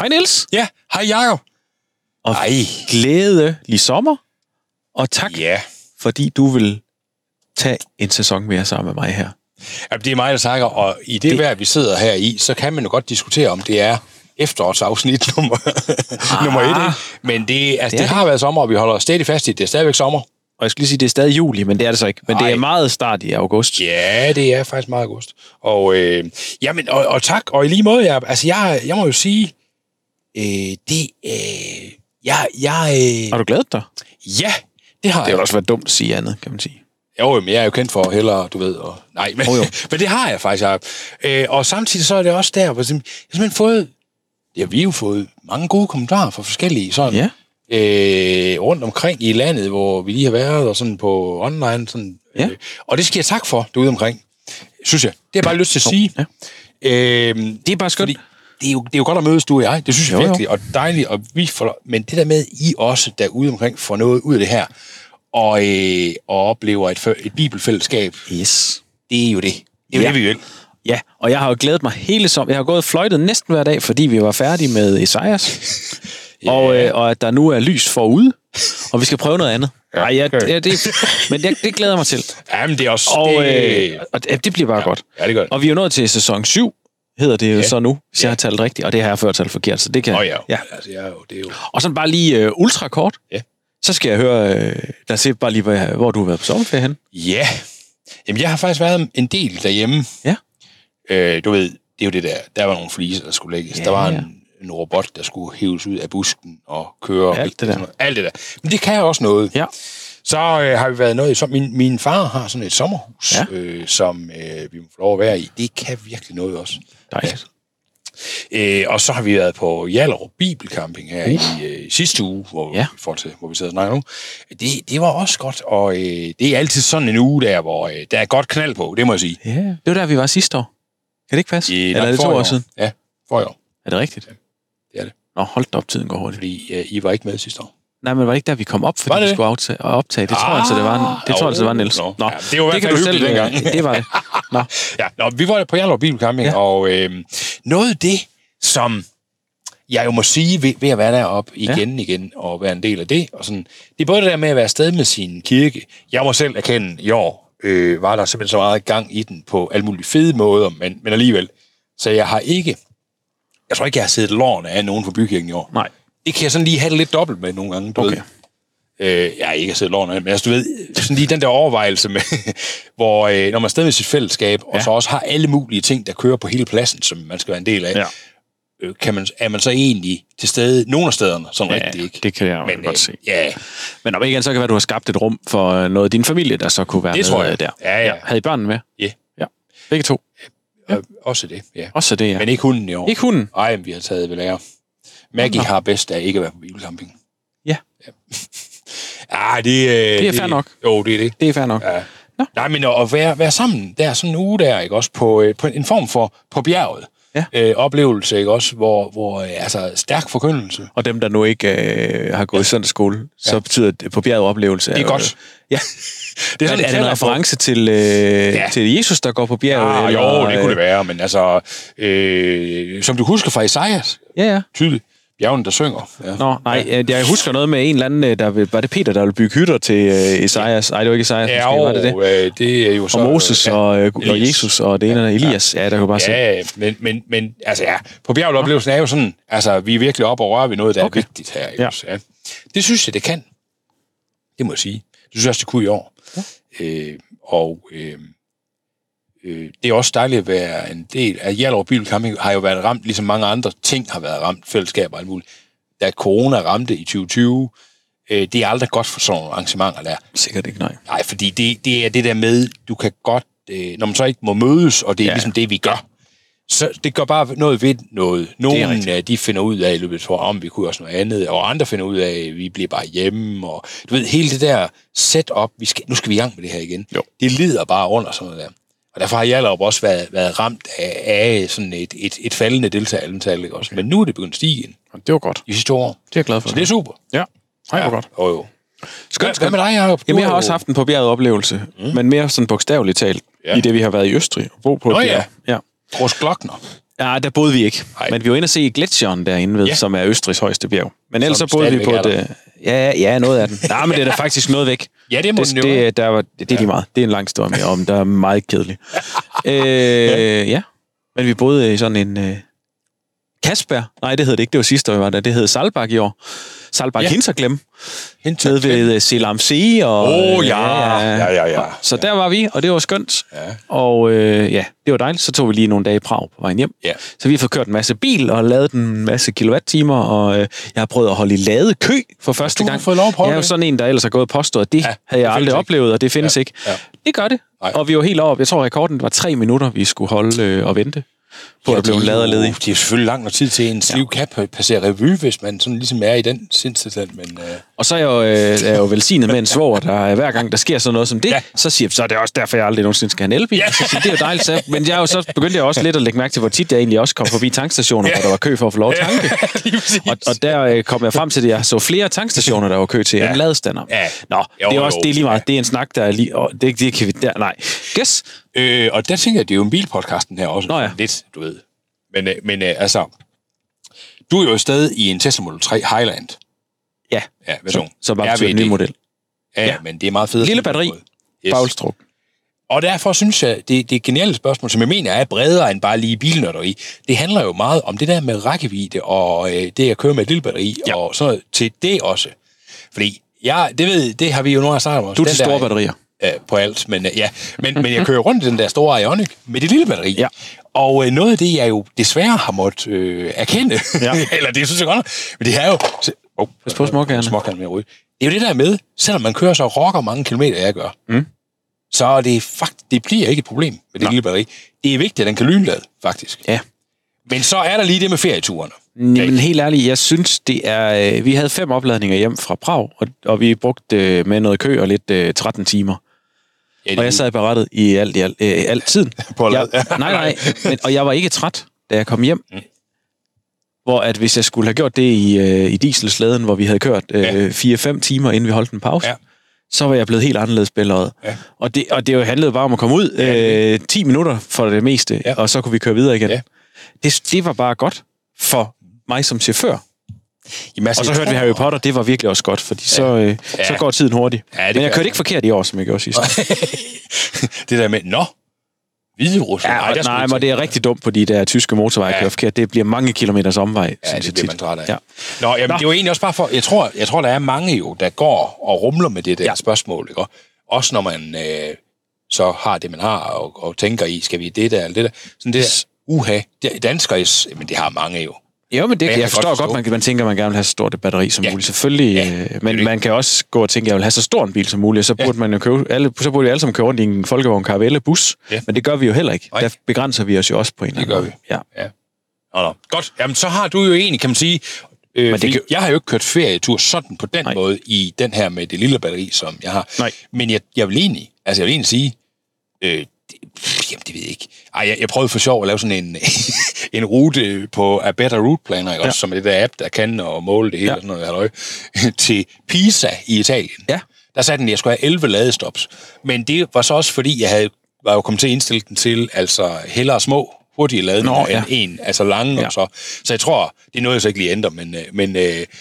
Hej Niels. Ja, hej Jacob. Og glædelig sommer. Og tak, fordi du vil tage en sæson mere sammen med mig her. Ja, det er mig, der takker, og i det vejr, vi sidder her i, så kan man jo godt diskutere, om det er efterårsafsnit nummer 1. Ikke? Men det har været sommer, og vi holder stadig fast i, det er stadigvæk sommer. Og jeg skal lige sige, det er stadig juli, men det er det så ikke. Men det er meget start i august. Ja, det er faktisk meget august. Og, og tak, og i lige måde, jeg må jo sige, Har du glædet dig? Ja, det har jeg. Det har også været dumt at sige andet, kan man sige. Jo, men jeg er jo kendt for hellere, du ved. Men det har jeg faktisk. Og samtidig så er det også der, hvor jeg simpelthen fået, vi har jo fået mange gode kommentarer fra forskellige sådan, rundt omkring i landet, hvor vi lige har været, og sådan på online. Sådan, og det skal jeg tak for, derude omkring, synes jeg. Det har jeg bare lyst til at sige. Ja. Det er bare skønt. Det er jo godt at mødes, du og jeg. Det synes jeg virkelig, og dejligt. Og men det der med, I også derude omkring får noget ud af det her, og oplever et bibelfællesskab. Yes. Det er jo det. Det er jo det, vi vil. Ja, og jeg har jo glædet mig hele sommeren. Jeg har gået fløjtet næsten hver dag, fordi vi var færdige med Esajas. Og at der nu er lys forude, og vi skal prøve noget andet. Det glæder mig til. Jamen, det er også... Og det bliver bare godt. Ja, det gør det. Og vi er jo nået til sæson 7, hedder det jo så nu, hvis jeg har talt rigtigt. Og det har jeg før talt forkert, så det kan... Altså, det er jo... Og sådan bare lige ultrakort. Ja. Så skal jeg høre, bare lige, hvor du har været på sommerferie henne. Ja. Jamen, jeg har faktisk været en del derhjemme. Ja. Du ved, det er jo det der var nogle fliser, der skulle lægges. Der var en robot, der skulle hæves ud af busken og køre. Alt det der. Alt det der. Men det kan også noget. Ja. Så har vi været noget i min far har sådan et sommerhus, som vi må få lov at være i. Det kan virkelig noget også. Dejligt. Og så har vi været på Hjallerup Bibelcamping her i sidste uge, hvor vi sidder og snakker nu. Det var også godt, og det er altid sådan en uge der, hvor der er godt knald på, det må jeg sige. Ja, det var der, vi var sidste år. Kan det ikke passe? Eller er det 2 år siden? Ja, forrige år. Er det rigtigt? Ja, det er det. Nå, hold da op, tiden går hurtigt. Fordi I var ikke med sidste år. Nej, men var det ikke der, vi kom op, fordi vi skulle optage? Det tror jeg altså, det var Niels. Nå, det var i hvert fald hyggeligt dengang. Det var det. Nå, vi var på Hjallerup Bibelcamping, og noget af det, som jeg jo må sige ved at være deroppe igen, og være en del af det, og sådan, det er både det der med at være afsted med sin kirke. Jeg må selv erkende, i år var der simpelthen så meget gang i den på alle mulige fede måder, men alligevel. Så jeg tror ikke, jeg har siddet lårene af nogen fra bykirken i år. Nej. Det kan jeg sådan lige have det lidt dobbelt med nogle gange, du ved. Jeg har ikke siddet lårene af, men altså, du ved, sådan lige den der overvejelse med, hvor når man er afsted med sit fællesskab, og så også har alle mulige ting, der kører på hele pladsen, som man skal være en del af, er man så egentlig til stede nogle af stederne, sådan rigtig ikke. Det kan jeg godt se. Men om ikke andet, så kan være, du har skabt et rum for noget af din familie, der så kunne være det tror jeg. Der. Ja. Havde I børnene med? Ja. Begge to? Også det, ja. Også det, ja. Men ikke hunden i år. Ikke hunden? Nej, vi har taget ved lære. Maggie har bedst af ikke at være på bibelcamping. Ja. Det er fair nok. Jo, det er det. Det er fair nok. Ja. Nej, men at være sammen der sådan en uge der, ikke også, på en form for på bjerget. Oplevelse, ikke også, hvor altså stærk forkyndelse. Og dem, der nu ikke har gået i søndagsskole, så betyder det på bjerget oplevelse. Det er godt. Ja. Det er sådan en reference til Jesus, der går på bjerget? Jo, det kunne det være, men altså, som du husker fra Esajas, tydeligt, bjergen, der synger. Ja. Nå, nej, jeg husker noget med en eller anden, var det Peter, der ville bygge hytter til Esajas? Nej, det var ikke Esajas, var det? Det er jo så... Og Moses og Jesus og det ene af Elias, der kan du bare se. Ja, men altså på bjerget oplevelsen er jo sådan, altså vi er virkelig oppe og rører ved noget, der er vigtigt her. Ja. Det synes jeg, det kan. Det må jeg sige. Det synes jeg også, det kunne i år. Det er også dejligt at være en del af Hjallerup Bibelcamping, har jo været ramt, ligesom mange andre ting har været ramt, fællesskaber og alt muligt. Da corona ramte i 2020, det er aldrig godt for sådan nogle arrangementer der. Sikkert ikke, nej. Nej, fordi det er det der med, du kan godt, når man så ikke må mødes, og det er ligesom det, vi gør, så det gør bare noget ved noget. Nogle de finder ud af, om vi kunne også noget andet, og andre finder ud af, at vi bliver bare hjemme, og du ved, hele det der setup, nu skal vi i gang med det her igen. Jo. Det lider bare under sådan noget der. Og derfor har Hjallerup også været ramt af sådan et faldende deltagertal, ikke også? Okay. Men nu er det begyndt at stige igen. Det var godt. I sidste år. Det er jeg glad for. Så det er super. Ja. Det var godt. Jo. Skønt. Hvad med dig, Jacob? Jamen, jeg har også haft en på bjerget oplevelse, men mere sådan bogstaveligt talt, i det vi har været i Østrig og bo på. Ja. Großglockner. Ja, der boede vi ikke. Nej. Men vi var inde og se gletsjeren derinde ved, som er Østrigs højeste bjerg. Men ellers så boede vi på et... Ja, noget af den. Nej, men det er da faktisk noget væk. Ja, det må den jo. Det er lige meget. Det er en lang historie mere om, der er meget kedelig. Ja, men vi boede i sådan en... Kasper? Nej, det hed det ikke. Det var sidste år, vi var der. Det hed Salbak i år. Salbak Hinterglem. Nede ved Selam Sea. Ja. Så der var vi, og det var skønt. Ja. Og det var dejligt. Så tog vi lige nogle dage i Prag på vejen hjem. Ja. Så vi har fået kørt en masse bil og lavet en masse kilowattimer, og jeg har prøvet at holde i ladekø for første gang. Du har fået lov at prøve Jeg er jo sådan en, der ellers har gået og påstået, at det havde jeg aldrig oplevet, og det findes ikke. Ja. Det gør det. Nej. Og vi var helt oppe. Jeg tror, rekorden var 3 minutter, vi skulle holde og vente på at blive lavet ledig. Det er jo selvfølgelig lang nok tid til, ens liv kan passere revue, hvis man sådan ligesom er i den sindstilstand. Men, Og så er jeg jo velsignet med en svoger, der hver gang der sker sådan noget som det, så siger jeg, så er det også derfor, jeg aldrig nogensinde skal have en elbil. Ja. Så siger, det er jo dejligt. Men så begyndte jeg også lidt at lægge mærke til, hvor tit jeg egentlig også kom forbi tankstationer, hvor der var kø for at få lov at tanke. Og der kom jeg frem til, at jeg så flere tankstationer, der var kø til en ladestander. Ja. Nå, det er også det er lige meget. Det er en snak, der er lige... Det kan vi... Nej. Guess. Og der tænker jeg, det er jo en bilpodcasten her også. Nå ja. Lidt, du ved. Men altså, du er jo stadig i en Tesla Model 3 Highland. Ja, version. Så bare til en ny model. Ja, men det er meget fedt. Lille batteri, bagstruk. Og derfor synes jeg, det er et genialt spørgsmål, som jeg mener er bredere end bare lige bilnørderi. Det handler jo meget om det der med rækkevidde, og det at køre med et lille batteri, og så til det også. Fordi, det har vi jo nogle af snakket om. Du er til store batterier. På alt, men jeg kører rundt i den der store Ioniq med det lille batteri. Ja. Og noget af det, jeg jo desværre har måttet erkende, eller det synes jeg godt nok, men det er jo... Pas på småkærne. Småkærne med ryge. Det er jo det der med, selvom man kører så rocker mange kilometer, jeg gør, så er det bliver ikke et problem med det lille batteri. Det er vigtigt, at den kan lynlade, faktisk. Ja. Men så er der lige det med ferieturene. Men helt ærligt, jeg synes, det er... Vi havde 5 opladninger hjem fra Prag, og vi brugte med noget kø og lidt 13 timer. Ja, og jeg sad berettet i alt tiden. Nej. Og jeg var ikke træt, da jeg kom hjem. Hvor at hvis jeg skulle have gjort det i dieselslæden, hvor vi havde kørt 4-5 timer, inden vi holdt en pause, så var jeg blevet helt anderledes billeret. Ja. Og det jo handlede bare om at komme ud 10 minutter for det meste, og så kunne vi køre videre igen. Ja. Det var bare godt for mig som chauffør. Jamen, og så hørte vi Harry Potter, det var virkelig også godt, fordi så går tiden hurtigt. Ja, men jeg kørte ikke forkert i år, som jeg gjorde sidst. Det der med, Hviderusland. Ja, nej, men det er rigtig dumt på de der tyske motorveje, kører forkert. Det bliver mange kilometers omvej. Ja, det bliver man træt af. Ja. Nå, jamen, det er jo egentlig også bare for, jeg tror, der er mange jo, der går og rumler med det der spørgsmål, ikke? Også når man så har det, man har, og tænker i, skal vi det der, eller det der. Sådan det danskere, men det har mange jo. Jo, men jeg forstår godt, man tænker, at man gerne vil have så stort et batteri som muligt. Selvfølgelig, men man kan også gå og tænke, at jeg vil have så stor en bil som muligt, så burde man jo så burde vi alle sammen køre rundt i en Folkevogn Caravelle bus, men det gør vi jo heller ikke. Der begrænser vi os jo også på en eller anden måde. Det gør vi. Ja. Godt, jamen så har du jo egentlig, kan man sige, jeg har jo ikke kørt ferietur sådan på den måde i den her med det lille batteri, som jeg har. Nej. Men jeg vil egentlig sige, det ved jeg ikke. Jeg prøvede for sjov at lave sådan en rute på A Better Route Planner, også, som er det der app, der kan og måle det hele og sådan noget halløj, til Pisa i Italien. Ja. Der sagde den, at jeg skulle have 11 ladestops. Men det var så også fordi, var jo kommet til at indstille den til altså hellere små, hurtige ladninger end en, altså lange og så. Så jeg tror, det er noget, jeg så ikke lige ændrer, men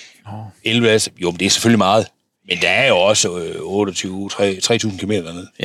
11 ladestops, jo, men det er selvfølgelig meget. Men der er jo også 3.000 km dernede. Ja.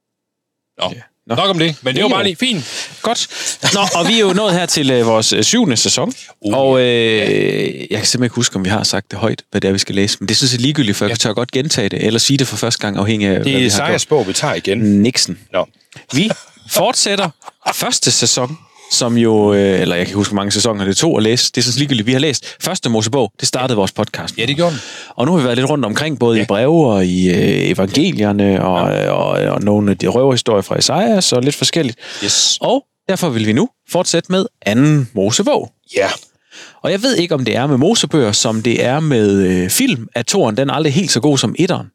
Nok om det, men det er jo bare lige fint. Godt. Og vi er jo nået her til vores 7. sæson, og jeg kan simpelthen ikke huske, om vi har sagt det højt, hvad det er, vi skal læse, men det synes jeg er ligegyldigt, for jeg tør godt gentage det, eller sige det for første gang, afhængig af, hvad vi har gjort. Det er Sejers bog, vi tager igen. Nixon. Vi fortsætter første sæson, som jo, eller jeg kan huske, hvor mange sæsoner det tog at læse. Det er så ligegyldigt. Vi har læst første Mosebog. Det startede vores podcast. Ja, det gjorde den. Og nu har vi været lidt rundt omkring, både i breve og i evangelierne, og nogle af de røverhistorier fra Esajas, og lidt forskelligt. Yes. Og derfor vil vi nu fortsætte med anden Mosebog. Ja. Og jeg ved ikke, om det er med Mosebøger, som det er med film, at toren, den er aldrig helt så god som etteren.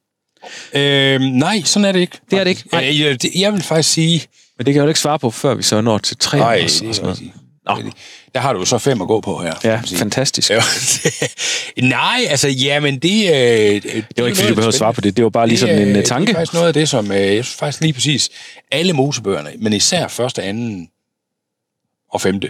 Nej, sådan er det ikke. Det er det ikke? Jeg vil faktisk sige... Men det kan jeg jo ikke svare på, før vi så når til 3. Nej, der har du så 5 at gå på her. Ja, fantastisk. Nej, altså, jamen det... det var ikke, fordi du behøver at svare på det. Det var bare lige sådan en tanke. Det er faktisk noget af det, som... Jeg synes faktisk lige præcis alle Mosebøgerne, men især første, anden og 5.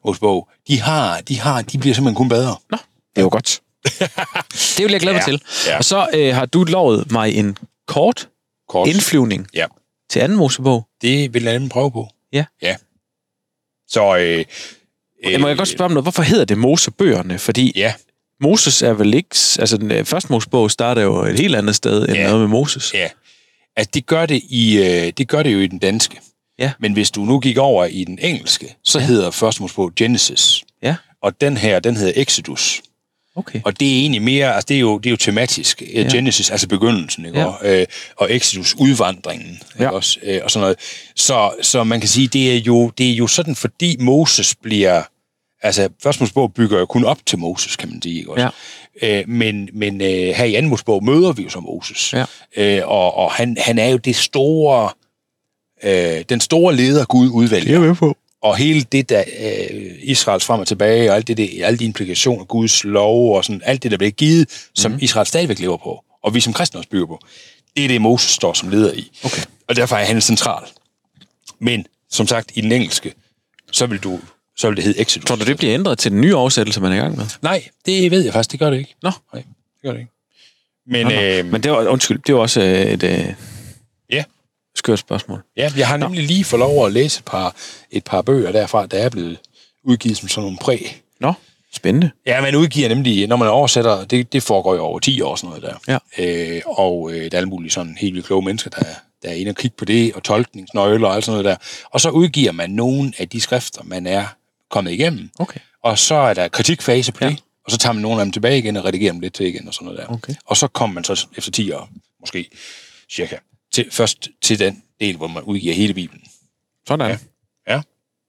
Mosebog, de bliver simpelthen kun bedre. Nå, det er jo godt. Det vil jeg glæde mig til. Ja. Og så har du lovet mig en kort indflyvning til anden Mosebog. Det vil jeg nemlig prøve på. Ja. Så... må jeg godt spørge om noget? Hvorfor hedder det Mosebøgerne? Fordi Moses er vel ikke... Altså, den første Mosebog starter jo et helt andet sted end noget med Moses. Ja. Altså, det gør det jo i den danske. Ja. Men hvis du nu gik over i den engelske, så hedder første Mosebog Genesis. Ja. Og den hedder Exodus. Okay. Og det er egentlig mere, altså det er jo tematisk. Genesis, altså begyndelsen, ikke? Og Exodus, udvandringen, ikke også? Og sådan noget. Så man kan sige, det er jo sådan, fordi Moses bliver, altså første Mosebog bygger jo kun op til Moses, kan man sige, ikke også? Ja. Men her i anden Mosebog møder vi jo så Moses. Ja. Og han er jo det store, den store leder, Gud udvælger. Det er med på. Og hele det der Israels frem og tilbage, og alle de implikationer, Guds lov og sådan, alt det, der bliver givet, som Israel stadigvæk lever på, og vi som kristne også bygger på, det er det, Moses står som leder i. Okay. Og derfor er han central. Men, som sagt, i den engelske, så vil det hedde Exodus. Tror du, det bliver ændret til den nye oversættelse, man er i gang med? Nej, det ved jeg faktisk, det gør det ikke. Nå. Nej, det gør det ikke. Men det var, undskyld, det var også et... skørt spørgsmål. Ja, jeg har nemlig lige fået lov at læse et par bøger derfra, der er blevet udgivet som sådan nogle præg. Nå, spændende. Ja, man udgiver nemlig, når man oversætter, det foregår jo over 10 år, sådan noget der. Ja. Og der er alle mulige sådan helt vildt kloge mennesker, der er inde og kigge på det, og tolkningsnøgler og alt sådan noget der. Og så udgiver man nogle af de skrifter, man er kommet igennem. Okay. Og så er der kritikfase på det, og så tager man nogle af dem tilbage igen og redigerer dem lidt til igen og sådan noget der. Okay. Og så kommer man så efter 10 år, måske cirka, først til den del, hvor man udgiver hele Bibelen. Sådan. Ja.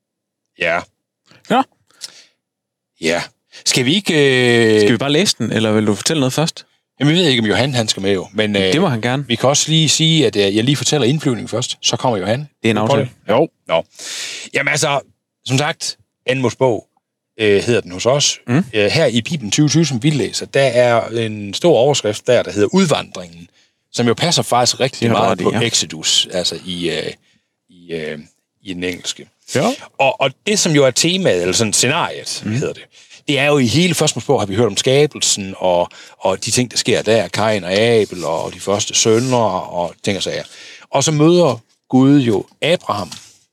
Ja. Skal vi ikke... Skal vi bare læse den, eller vil du fortælle noget først? Jamen, vi ved ikke, om Johan han skal med jo. Men, det må han gerne. Vi kan også lige sige, at jeg lige fortæller indflyvningen først. Så kommer Johan. Det er en aftale. Jo. Nå. Jamen altså, som sagt, anden Mosebog hedder den hos os. Her i Bibelen 2020, som vi læser, der er en stor overskrift der hedder Udvandringen, som jo passer faktisk rigtig meget på Exodus, altså i den engelske. Ja. Og det, som jo er temaet, eller sådan scenariet, hedder det er jo i hele første Mosebog, har vi hørt om skabelsen, og de ting, der sker der, Kain og Abel, og de første sønner, og ting og sager. Og så møder Gud jo Abraham,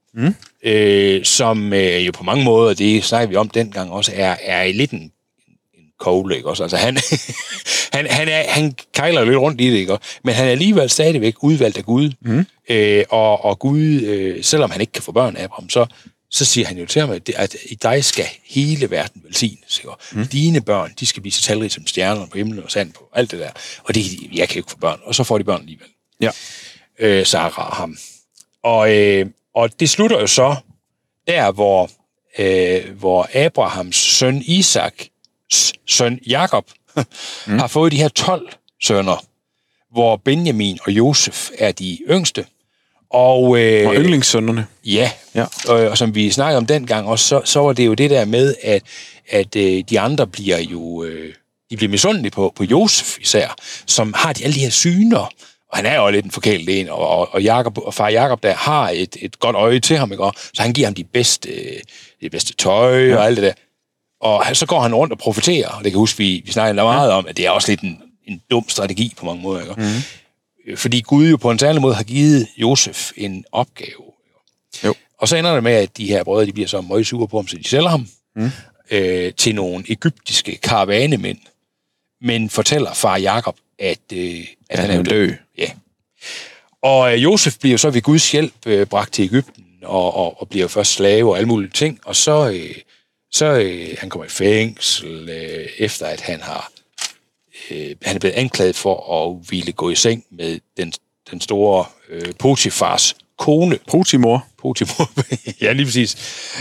som jo på mange måder, det snakker vi om dengang også, er lidt en kogle, ikke også? Altså han kejler lidt rundt i det, ikke? Men han er alligevel stadigvæk udvalgt af Gud. Og Gud, selvom han ikke kan få børn af Abraham, så siger han jo til ham, at i dig skal hele verden velsignes. Dine børn, de skal blive så talrige som stjernerne på himlen og sand på, alt det der. Og det, jeg kan jo ikke få børn. Og så får de børn alligevel. Ja. Sarah ham. Og det slutter jo så der, hvor Abrahams søn Isak, søn Jakob, har fået de her 12 sønner, hvor Benjamin og Josef er de yngste. Og yndlingssønnerne. Ja. Og som vi snakkede om dengang også, så var det jo det der med, at de andre bliver jo de bliver misundelige på Josef især, som har alle de her syner. Og han er jo lidt en forkælet en, og Jakob, og far Jakob der har et godt øje til ham, ikke? Så han giver ham det bedste tøj og alt det der. Og så går han rundt og profeterer, og det kan huske, vi snakker meget om, at det er også lidt en dum strategi på mange måder. Ikke? Fordi Gud jo på en særlig måde har givet Josef en opgave. Jo. Og så ender det med, at de her brødre, de bliver så meget sure på ham, så de sælger ham til nogle egyptiske karavanemænd, men fortæller far Jakob, at han er død. Ja. Og Josef bliver så ved Guds hjælp bragt til Egypten, og bliver først slave og alle mulige ting, og så han kommer i fængsel, efter at han er blevet anklaget for at ville gå i seng med den store Potifars kone. Potimor, ja, lige præcis.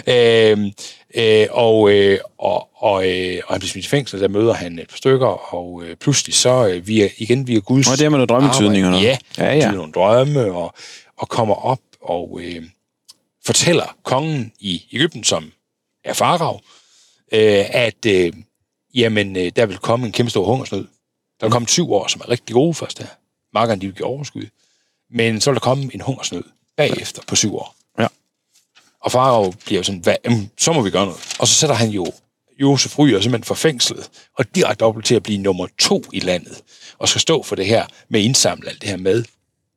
Og han bliver smidt i fængsel, der møder han et par stykker, og pludselig så via Guds... Og det er med nogle drømmetydninger. Ja, nogle drømme, og kommer op og fortæller kongen i Egypten, som er farao, at der vil komme en kæmpe stor hungersnød. Der vil komme 7 år, som er rigtig gode først der. Markerne, de vil give overskud. Men så vil der komme en hungersnød bagefter på 7 år. Ja. Og Farao bliver jo sådan, så må vi gøre noget. Og så sætter han jo Josef Ryger simpelthen for fængslet, og direkte op til at blive nummer 2 i landet, og skal stå for det her med at indsamle alt det her med.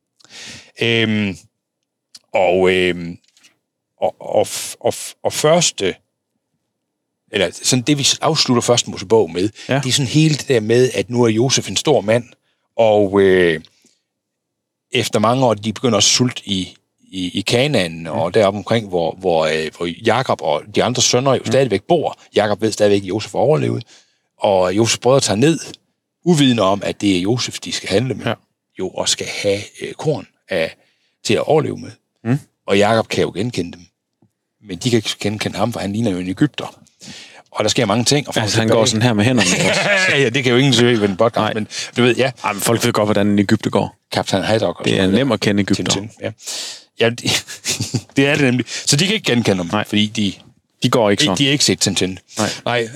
Og første, eller sådan det, vi afslutter første Mosebog med, det er sådan hele det der med, at nu er Josef en stor mand, og efter mange år, de begynder at sulte i Kanaan, og deroppe omkring, hvor Jakob og de andre sønner jo stadigvæk bor. Jakob ved stadigvæk, at Josef er overlevet, og Josefs brødre tager ned, uvidende om, at det er Josef, de skal handle med, jo, og skal have korn til at overleve med. Og Jakob kan jo genkende dem, men de kan ikke genkende ham, for han ligner jo en egypter. Og der sker mange ting. Og han går sådan her med hænderne. Ja, det kan jo ingen se ved en podcast, men du ved, ja. Men folk ved godt, hvordan en Egypter går. Kaptajn Haddock. Det er nemt at kende Egypter. Ja, det er det nemlig. Så de kan ikke genkende dem, fordi de går ikke sådan. De er ikke set Tintin. Nej.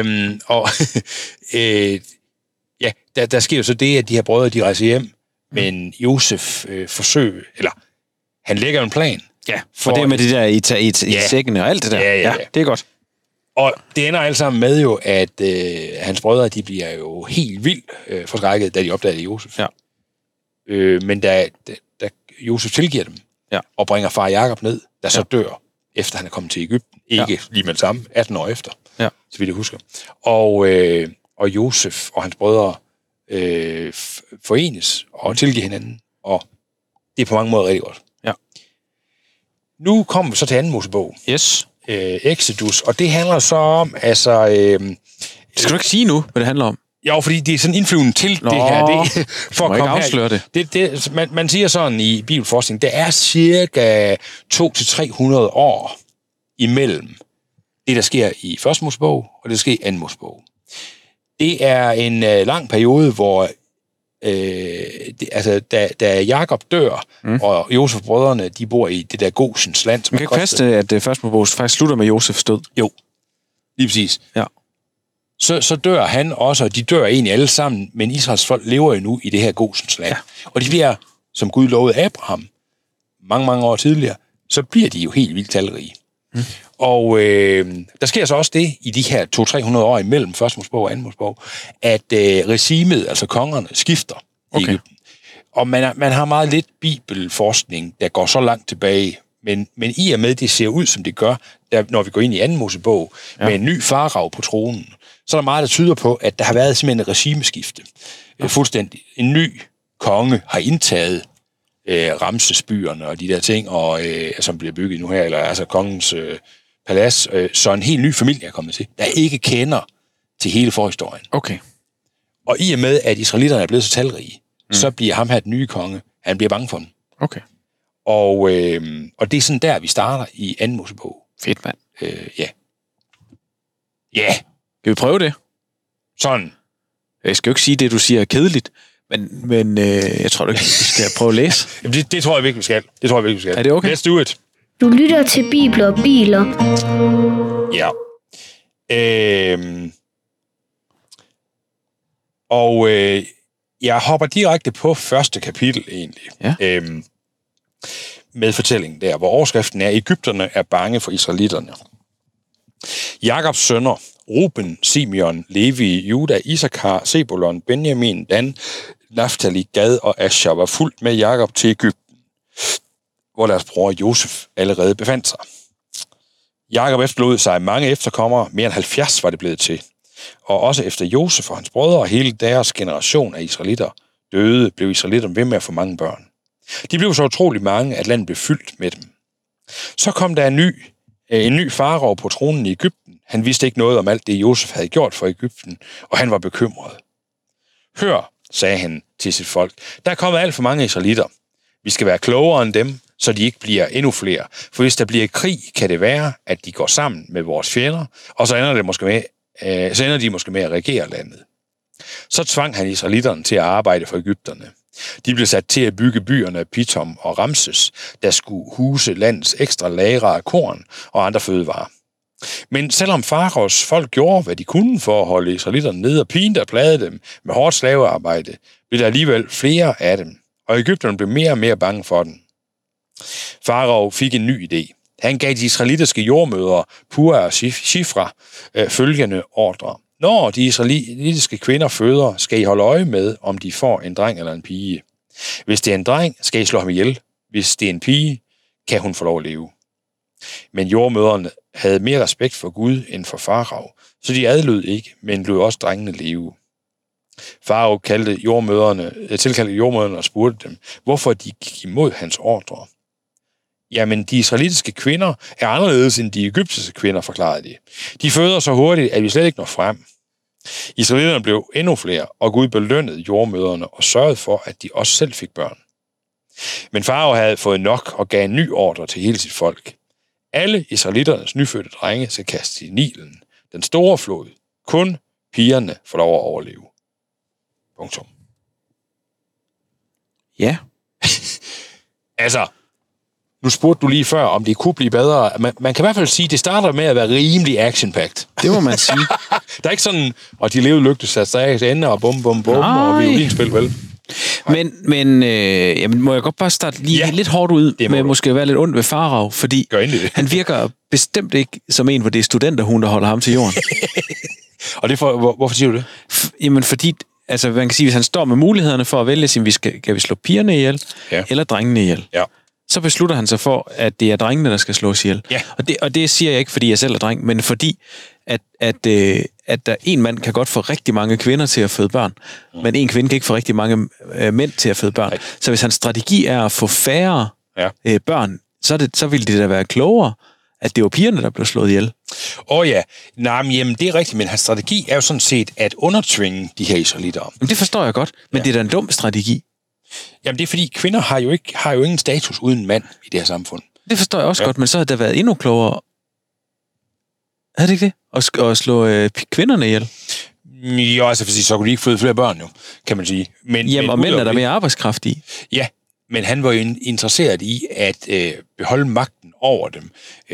Ja, der sker jo så det, at de her brødre, de rejser hjem, men Josef forsøger, eller han lægger en plan. Ja, for det med det der i sækkene og alt det der. Ja, det er godt. Og det ender alt sammen med jo, at hans brødre, de bliver jo helt vildt forskrækket, da de opdager det Josef. Ja. Men da Josef tilgiver dem, og bringer far Jakob ned, der så dør, efter han er kommet til Egypten. Ikke lige med det samme, 18 år efter, så vidt jeg husker. Og Josef og hans brødre forenes og tilgiver hinanden, og det er på mange måder rigtig godt. Ja. Nu kommer vi så til anden Mosebog. Yes. Exodus, og det handler så om, altså... Skal du ikke sige nu, hvad det handler om? Jo, fordi det er sådan indflyvende til det her. Det, for at komme afsløre her. Det. Man siger sådan i bibelforskning, der er cirka 200-300 år imellem det, der sker i første Mosebog, og det, der sker i anden Mosebog. Det er en lang periode, hvor da Jakob dør, og Josef brødrene, de bor i det der Gosens land. Man kan ikke passe, at det første Mosebog faktisk slutter med Josefs død. Jo, lige præcis. Ja. Så dør han også, og de dør egentlig alle sammen, men Israels folk lever jo nu i det her Gosens land. Ja. Og de bliver, som Gud lovede Abraham, mange år tidligere, så bliver de jo helt vildt talrige. Og der sker så også det i de her 200-300 år imellem første Mosebog og anden Mosebog, at regimet, altså kongerne, skifter i Egypten. Og man har meget lidt bibelforskning, der går så langt tilbage, men i og med, det ser ud, som det gør, når vi går ind i anden Mosebog, med en ny farao på tronen, så er der meget, der tyder på, at der har været simpelthen et regimeskifte. Fuldstændig. En ny konge har indtaget Ramsesbyerne og de der ting, og som bliver bygget nu her, eller altså kongens palads, så en helt ny familie er kommet til, der ikke kender til hele forhistorien. Okay. Og i og med, at israelitterne er blevet så talrige, så bliver ham her den nye konge, han bliver bange for dem. Okay. Og det er sådan der, vi starter i anden Mosebog. Fedt, mand. Ja. Ja. Skal vi prøve det? Sådan. Jeg skal jo ikke sige det, du siger er kedeligt, men jeg tror ikke, vi skal prøve at læse. Jamen, det tror jeg virkelig, vi skal. Er det okay? Let's do it. Du lytter til Bibler og Biler. Ja. Jeg hopper direkte på første kapitel egentlig. Ja. Med fortællingen der, hvor overskriften er, Egypterne er bange for israelitterne. Jakobs sønner, Ruben, Simeon, Levi, Juda, Isakar, Zebulon, Benjamin, Dan, Naftali, Gad og Asher var fuldt med Jakob til Egypten, hvor deres bror Josef allerede befandt sig. Jakob efterlod sig mange efterkommere, mere end 70 var det blevet til. Og også efter Josef og hans brødre og hele deres generation af israelitter døde, blev israelitterne ved med at få mange børn. De blev så utrolig mange, at landet blev fyldt med dem. Så kom der en ny farao på tronen i Egypten. Han vidste ikke noget om alt det, Josef havde gjort for Egypten, og han var bekymret. Hør, sagde han til sit folk, der er kommet alt for mange israelitter. Vi skal være klogere end dem, så de ikke bliver endnu flere. For hvis der bliver krig, kan det være, at de går sammen med vores fjender, og så ender de måske med at regere landet. Så tvang han israelitterne til at arbejde for egypterne. De blev sat til at bygge byerne Pithom og Ramses, der skulle huse landets ekstra lagre af korn og andre fødevarer. Men selvom faraos folk gjorde, hvad de kunne for at holde israelitterne nede og pinte og plade dem med hårdt slavearbejde, blev der alligevel flere af dem, og egypterne blev mere og mere bange for dem. Farao fik en ny idé. Han gav de israelitiske jordmødre, Pua og Shifra, følgende ordre. Når de israelitiske kvinder føder, skal I holde øje med, om de får en dreng eller en pige. Hvis det er en dreng, skal I slå ham ihjel. Hvis det er en pige, kan hun få lov at leve. Men jordmødrene havde mere respekt for Gud end for Farao, så de adlød ikke, men lod også drengene leve. Farao tilkaldte jordmødrene og spurgte dem, hvorfor de gik imod hans ordre. Jamen, de israelitiske kvinder er anderledes end de egyptiske kvinder, forklarede de. De føder så hurtigt, at vi slet ikke når frem. Israelitterne blev endnu flere, og Gud belønnede jordmødrene og sørgede for, at de også selv fik børn. Men Farao havde fået nok og gav en ny ordre til hele sit folk. Alle israelitternes nyfødte drenge skal kastes i Nilen, den store flod. Kun pigerne får lov at overleve. Punktum. Ja. Altså, nu spurgte du lige før, om det kunne blive bedre. Man kan i hvert fald sige, at det starter med at være rimelig action-packed. Det må man sige. Der er ikke sådan, og de levede lykkeligt sat sig ender og bum, og violinspil, vel? Men må jeg godt bare starte lige lidt hårdt ud med måske at være lidt ond ved Farao, fordi han virker bestemt ikke som en, hvor det er studenterhun, der holder ham til jorden. Og det hvorfor siger du det? Jamen fordi, altså man kan sige, hvis han står med mulighederne for at vælge, kan vi slå pigerne ihjel, eller drengene ihjel. Ja. Så beslutter han sig for, at det er drengene, der skal slås ihjel. Ja. Og det siger jeg ikke, fordi jeg selv er dreng, men fordi, at der en mand kan godt få rigtig mange kvinder til at føde børn, men en kvinde kan ikke få rigtig mange mænd til at føde børn. Nej. Så hvis hans strategi er at få færre børn, så ville det da være klogere, at det var pigerne, der blev slået ihjel. Jamen det er rigtigt, men hans strategi er jo sådan set at undertvinge de her israelitter. Det forstår jeg godt, men det er da en dum strategi. Jamen det er fordi, kvinder har jo ingen status uden mand i det her samfund. Det forstår jeg også godt, men så havde det været endnu klogere. Havde det ikke det? At slå kvinderne ihjel? Jo, altså fordi så kunne de ikke føde flere børn jo, kan man sige. Og mænd er der mere arbejdskraft i. Ja, men han var jo interesseret i at beholde magten over dem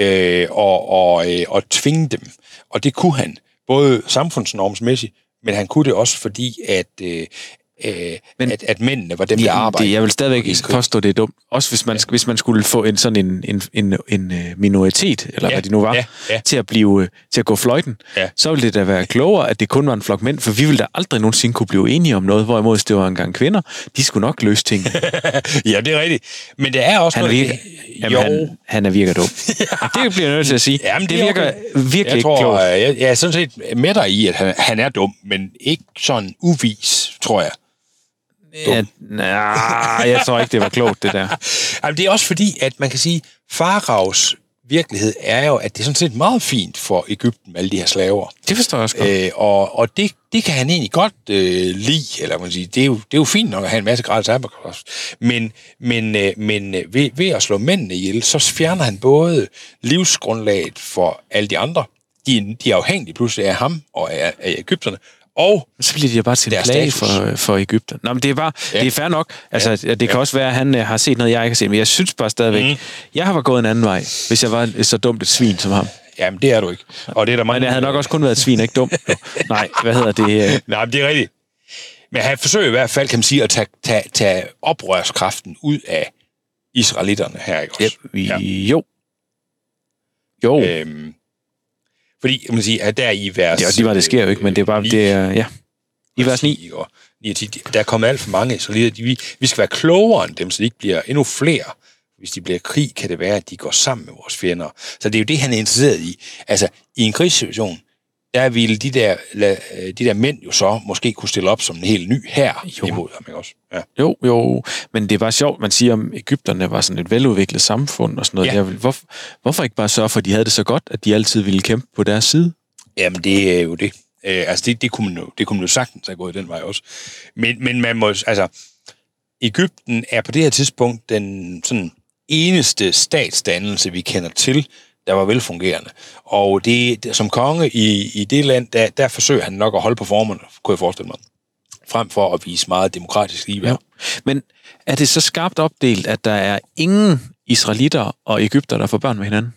og tvinge dem. Og det kunne han, både samfundsnormsmæssigt, men han kunne det også fordi, at mændene var dem, der arbejdede. Jeg vil stadigvæk påstå, det er dumt. Også hvis man skulle få en minoritet, eller hvad det nu var, til at gå fløjten, så ville det da være klogere, at det kun var en flok mænd, for vi ville da aldrig nogensinde kunne blive enige om noget, hvorimod det var engang kvinder, de skulle nok løse ting. Ja, det er rigtigt. Men det er også han virker dum. Det bliver jeg nødt til at sige. Jamen, det virker virkelig ikke klogt. Jeg er sådan set med dig i, at han er dum, men ikke sådan uvis, tror jeg. Jeg tror ikke, det var klogt, det der. Jamen, det er også fordi, at man kan sige, Faraos virkelighed er jo, at det er sådan set meget fint for Egypten med alle de her slaver. Det forstår jeg også godt. Og det kan han egentlig godt lide, eller man kan sige, det er jo fint nok at have en masse gratis arbejdskraft. Men ved at slå mændene ihjel, så fjerner han både livsgrundlaget for alle de andre. De er afhængige pludselig af ham og af Egypterne. Og så bliver de bare til en plage for Egypten. Nå, men det er bare, det er fair nok. Altså, det kan også være, at han har set noget, jeg ikke har set, men jeg synes bare stadigvæk, jeg har gået en anden vej, hvis jeg var så dumt et svin som ham. Jamen, det er du ikke. Og det er der mange... Men jeg havde nok også kun været et svin, ikke dum. Nej, hvad hedder det? Nej, men det er rigtigt. Men han forsøger i hvert fald, kan man sige, at tage oprørskraften ud af israelitterne her, ikke også? Jo. Fordi, kan man sige, at der i vers... Det er også lige meget, det sker jo ikke, men det er bare... I vers 9. Der er kommet alt for mange, så vi skal være klogere end dem, så de ikke bliver endnu flere. Hvis de bliver krig, kan det være, at de går sammen med vores fjender. Så det er jo det, han er interesseret i. Altså, i en krigssituation, der ville de der mænd jo så måske kunne stille op som en helt ny hær imod ham, ikke også? Ja. Jo, men det er bare sjovt, man siger, om Egypterne var sådan et veludviklet samfund og sådan noget. Ja. Hvorfor ikke bare sørge for, at de havde det så godt, at de altid ville kæmpe på deres side? Jamen, det er jo det. Altså, det kunne man jo sagtens have gået den vej også. Men man må, altså, Egypten er på det her tidspunkt den sådan eneste statsdannelse, vi kender til, der var velfungerende. Og det, som konge i det land, der forsøger han nok at holde på formerne, kunne jeg forestille mig, frem for at vise meget demokratisk ligeværd. Ja. Men er det så skarpt opdelt, at der er ingen israelitter og egypter, der får børn med hinanden?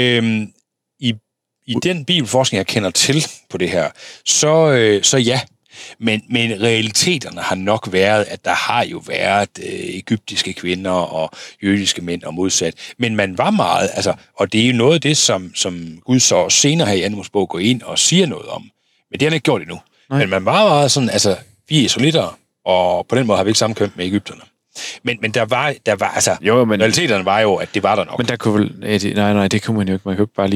I den bibelforskning, jeg kender til på det her, så ja. Men realiteterne har nok været, at der har jo været egyptiske kvinder og jødiske mænd og modsat. Men man var meget, altså, og det er jo noget af det, som Gud så senere her i 2. Mosebog går ind og siger noget om. Men det har han ikke gjort endnu. Nej. Men man var meget sådan, altså, vi er israelitter, og på den måde har vi ikke samme køn med egypterne. Men der var altså, jo, men realiteterne var jo, at det var der nok. Men der kunne vel, nej, det kunne man jo ikke. Man kunne ikke bare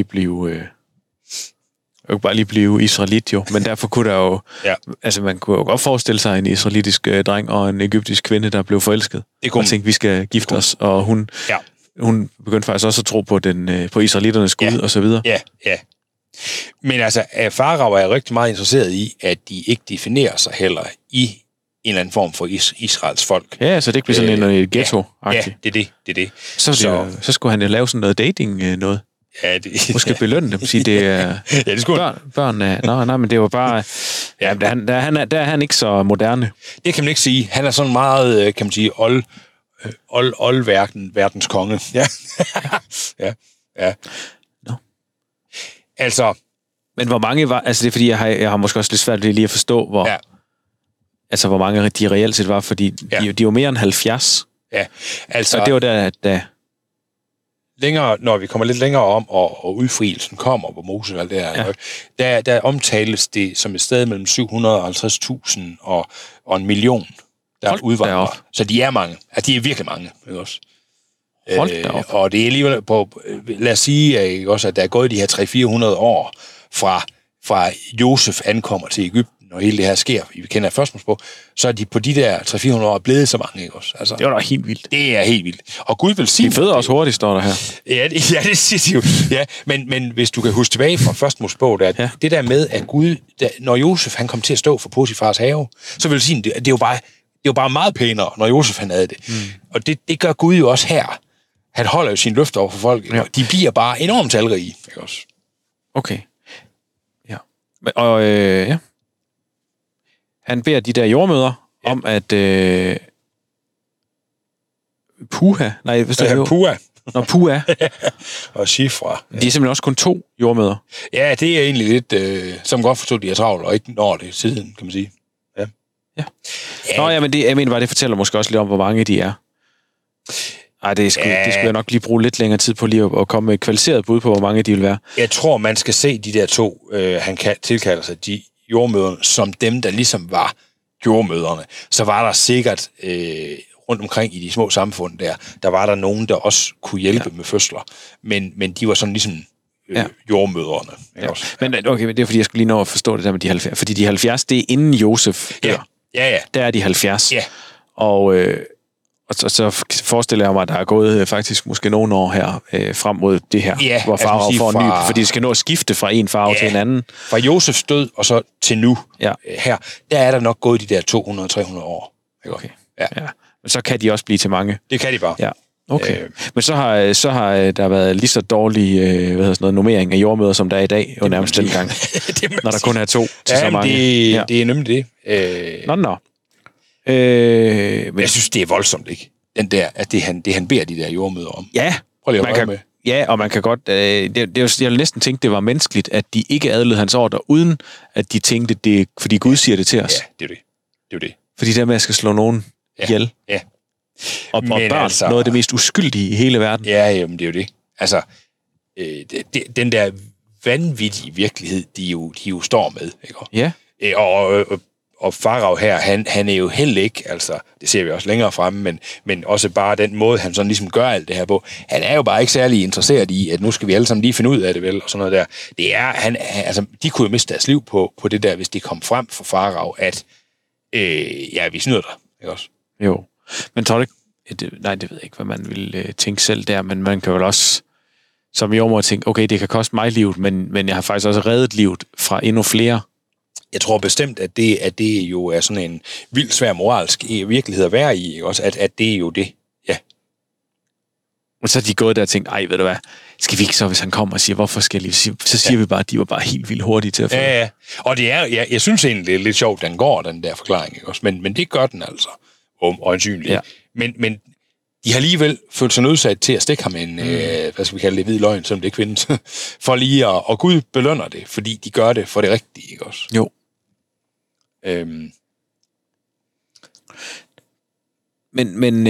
lige blive israelit jo, men derfor kunne der jo, altså man kunne jo godt forestille sig en israelitisk dreng og en egyptisk kvinde, der blev forelsket. Og tænkte, vi skal gifte os, og hun begyndte faktisk også at tro på på israeliternes Gud og så videre. Ja. Men altså, Farao er rigtig meget interesseret i, at de ikke definerer sig heller i en eller anden form for Israels folk. Ja, så det ikke bliver sådan en ghetto-agtigt. Ja, det er det. Så skulle han jo lave sådan noget dating noget. Ja, det... Måske belønne dem, sige det er det skulle børn af... Nej, men det var bare... Ja, der er han ikke så moderne. Det kan man ikke sige. Han er sådan meget, kan man sige, verdens konge. Ja. ja. No. Altså... Men hvor mange var... Altså det er fordi, jeg har måske også lidt svært ved lige at forstå, hvor... Ja. Altså hvor mange de reelt set var, fordi de var mere end 70. Ja, altså... Og det var da længere, når vi kommer lidt længere om, og udfrielsen kommer på Moses og alt det her, der omtales det som et sted mellem 750.000 og 1 million, der udvandrer. Så de er mange. Altså, de er virkelig mange. Ikke også? Og det er alligevel på, lad os sige, ikke også, at der er gået de her 300-400 år fra Josef ankommer til Egypten, og hele det her sker, vi kender af første Mosebog, så er de på de der 300-400 år blevet så mange, ikke også? Altså, det var da helt vildt. Det er helt vildt. Og Gud vil sige... De føder også hurtigt, står der her. Ja, det siger de jo. Ja, men hvis du kan huske tilbage fra første Mosebog, det der med, at Gud, når Josef han kom til at stå for Potifars have, så vil sige, det er jo bare meget pænere, når Josef han havde det. Og det gør Gud jo også her. Han holder jo sine løfter over for folk. Ja. De bliver bare enormt talrige, ikke også? Okay. Ja. Og ja. Han beder de der jordmøder om at Puha. Nej, hvad står det? Puha. Nå, Puha. Og Shifra. Ja. De er simpelthen også kun 2 jordmøder. Ja, det er egentlig lidt, som godt forstår, de er travlt, og ikke når det siden, kan man sige. Ja. Nå, ja, men jeg mener bare, det fortæller måske også lidt om, hvor mange de er. Ej, det skulle jeg nok lige bruge lidt længere tid på lige at komme med et kvalificeret bud på, hvor mange de vil være. Jeg tror, man skal se de der 2, han tilkalder sig, de jordmøderne, som dem, der ligesom var jordmøderne. Så var der sikkert rundt omkring i de små samfund der var der nogen, der også kunne hjælpe med fødsler. Men de var sådan ligesom jordmødrene. Ja. Men okay, det er fordi, jeg skulle lige nå at forstå det der med de 70. Fordi de 70, det er inden Josef dør. Ja. Der er de 70. Ja. Og så forestiller jeg mig, at der er gået faktisk måske nogle år her frem mod det her, hvor Farao får en ny, fordi det skal nå at skifte fra en farve til en anden. Fra Josefs død og så til nu her, der er der nok gået de der 200-300 år. Okay. Ja. Men så kan de også blive til mange. Det kan de bare. Ja. Okay. Men så har der været lige så dårlig nummering af jordmøder, som der er i dag, jo nærmest den gang. Når der kun er 2 til så mange. Det er nemlig det. Nå. Men jeg synes, det er voldsomt, ikke? Den der, at det han beder de der jordmøder om. Ja, prøv lige at holde med. Ja, og man kan godt... jeg vil næsten tænke, det var menneskeligt, at de ikke adlød hans ordre, uden at de tænkte, det fordi Gud siger det til os. Ja, det er jo det. Fordi der med, at jeg skal slå nogen ihjel. Ja. Og børn, altså, noget af det mest uskyldige i hele verden. Ja, jamen, det er jo det. Altså, den der vanvittige virkelighed, de jo står med, ikke? Ja. Og Farao her, han er jo heller ikke, altså, det ser vi også længere fremme, men også bare den måde, han sådan ligesom gør alt det her på. Han er jo bare ikke særlig interesseret i, at nu skal vi alle sammen lige finde ud af det, vel, og sådan noget der. Det er, altså, de kunne jo miste deres liv på det der, hvis det kom frem for Farao, at, vi snyder dig, ikke også? Jo, men tror du ikke, nej, det ved jeg ikke, hvad man vil tænke selv der, men man kan vel også, som jordmor, tænke, okay, det kan koste mig livet, men jeg har faktisk også reddet livet fra endnu flere. Jeg tror bestemt, at det jo er sådan en vildt svær moralsk virkelighed at være i, ikke også? At det er jo det, ja. Og så er de gået der og tænkt, ved du hvad, skal vi ikke så, hvis han kommer og siger, hvorfor skal jeg sige, så siger vi bare, at de var bare helt vildt hurtige til at få. Ja, og det er, jeg synes egentlig, det er lidt sjovt, den går, den der forklaring, ikke også? Men det gør den altså, øjensynligt. Ja. Men de har alligevel følt sig nødsat til at stikke ham en, hvad skal vi kalde det, hvid løgn, som det ikke findes, for lige og Gud belønner det, fordi de gør det for det rigtige, ikke også? Jo. Men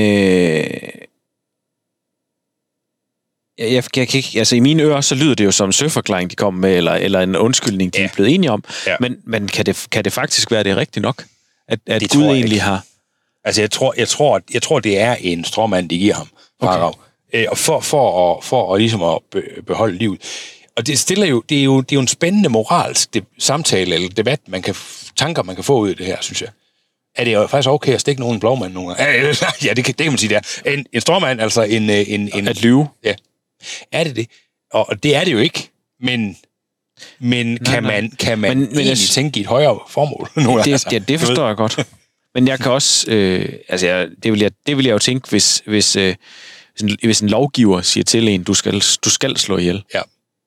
jeg kan ikke, altså i mine ører, så lyder det jo som en søforklaring, de kom med, eller en undskyldning, de er blevet enige om. Ja. Men kan det faktisk være det rigtigt nok, at Gud egentlig har... Altså jeg tror, det er en stråmand, de giver ham. Okay. For at ligesom at beholde livet. Og det stiller jo, det er jo en spændende moralsk samtale eller debat, tanker man kan få ud af det her, synes jeg. Er det jo faktisk okay at stikke nogen blåmand nogle gange? Ja, det kan man sige, det er. En stråmand, altså en... At lyve? Ja. Er det? Og det er det jo ikke, men kan man egentlig tænke i et højere formål? Det forstår jeg godt. Men jeg kan også... det vil jeg jo tænke, hvis en lovgiver siger til en, du skal slå ihjel. Ja.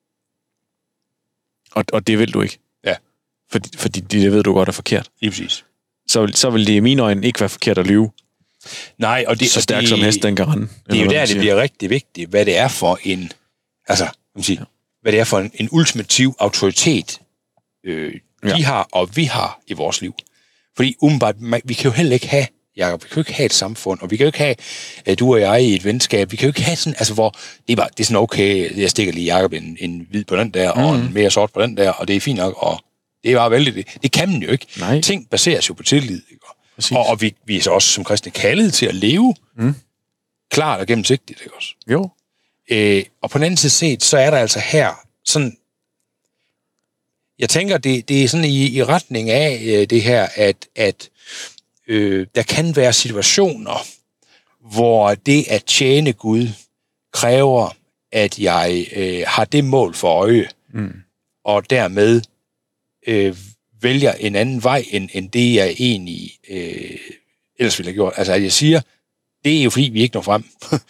Og det vil du ikke. Ja. Fordi det ved du godt er forkert. Lige præcis. Så vil det i mine øjne ikke være forkert at lyve. Nej, og det... Så stærkt som hest, den kan rende. Det er jo der, det bliver rigtig vigtigt, hvad det er for en... Altså, hvad det er for en ultimativ autoritet, de har, og vi har i vores liv. Fordi umiddelbart, vi kan jo heller ikke have, Jacob, vi kan jo ikke have et samfund, og vi kan jo ikke have, du og jeg i et venskab, vi kan jo ikke have sådan, altså hvor, det er sådan okay, jeg stikker lige Jacob en hvid på den der, og en mere sort på den der, og det er fint nok, og det er bare vældig det kan man jo ikke. Nej. Ting baseres jo på tillid, ikke? Og vi er så også som kristne kaldet til at leve klart og gennemsigtigt, ikke også? Jo. Og på den anden side set, så er der altså her sådan, jeg tænker, det er sådan i retning af det her, at der kan være situationer, hvor det at tjene Gud kræver, at jeg har det mål for øje, og dermed vælger en anden vej, end det jeg egentlig ellers ville have gjort. Altså, at jeg siger, det er jo fordi, vi ikke når frem.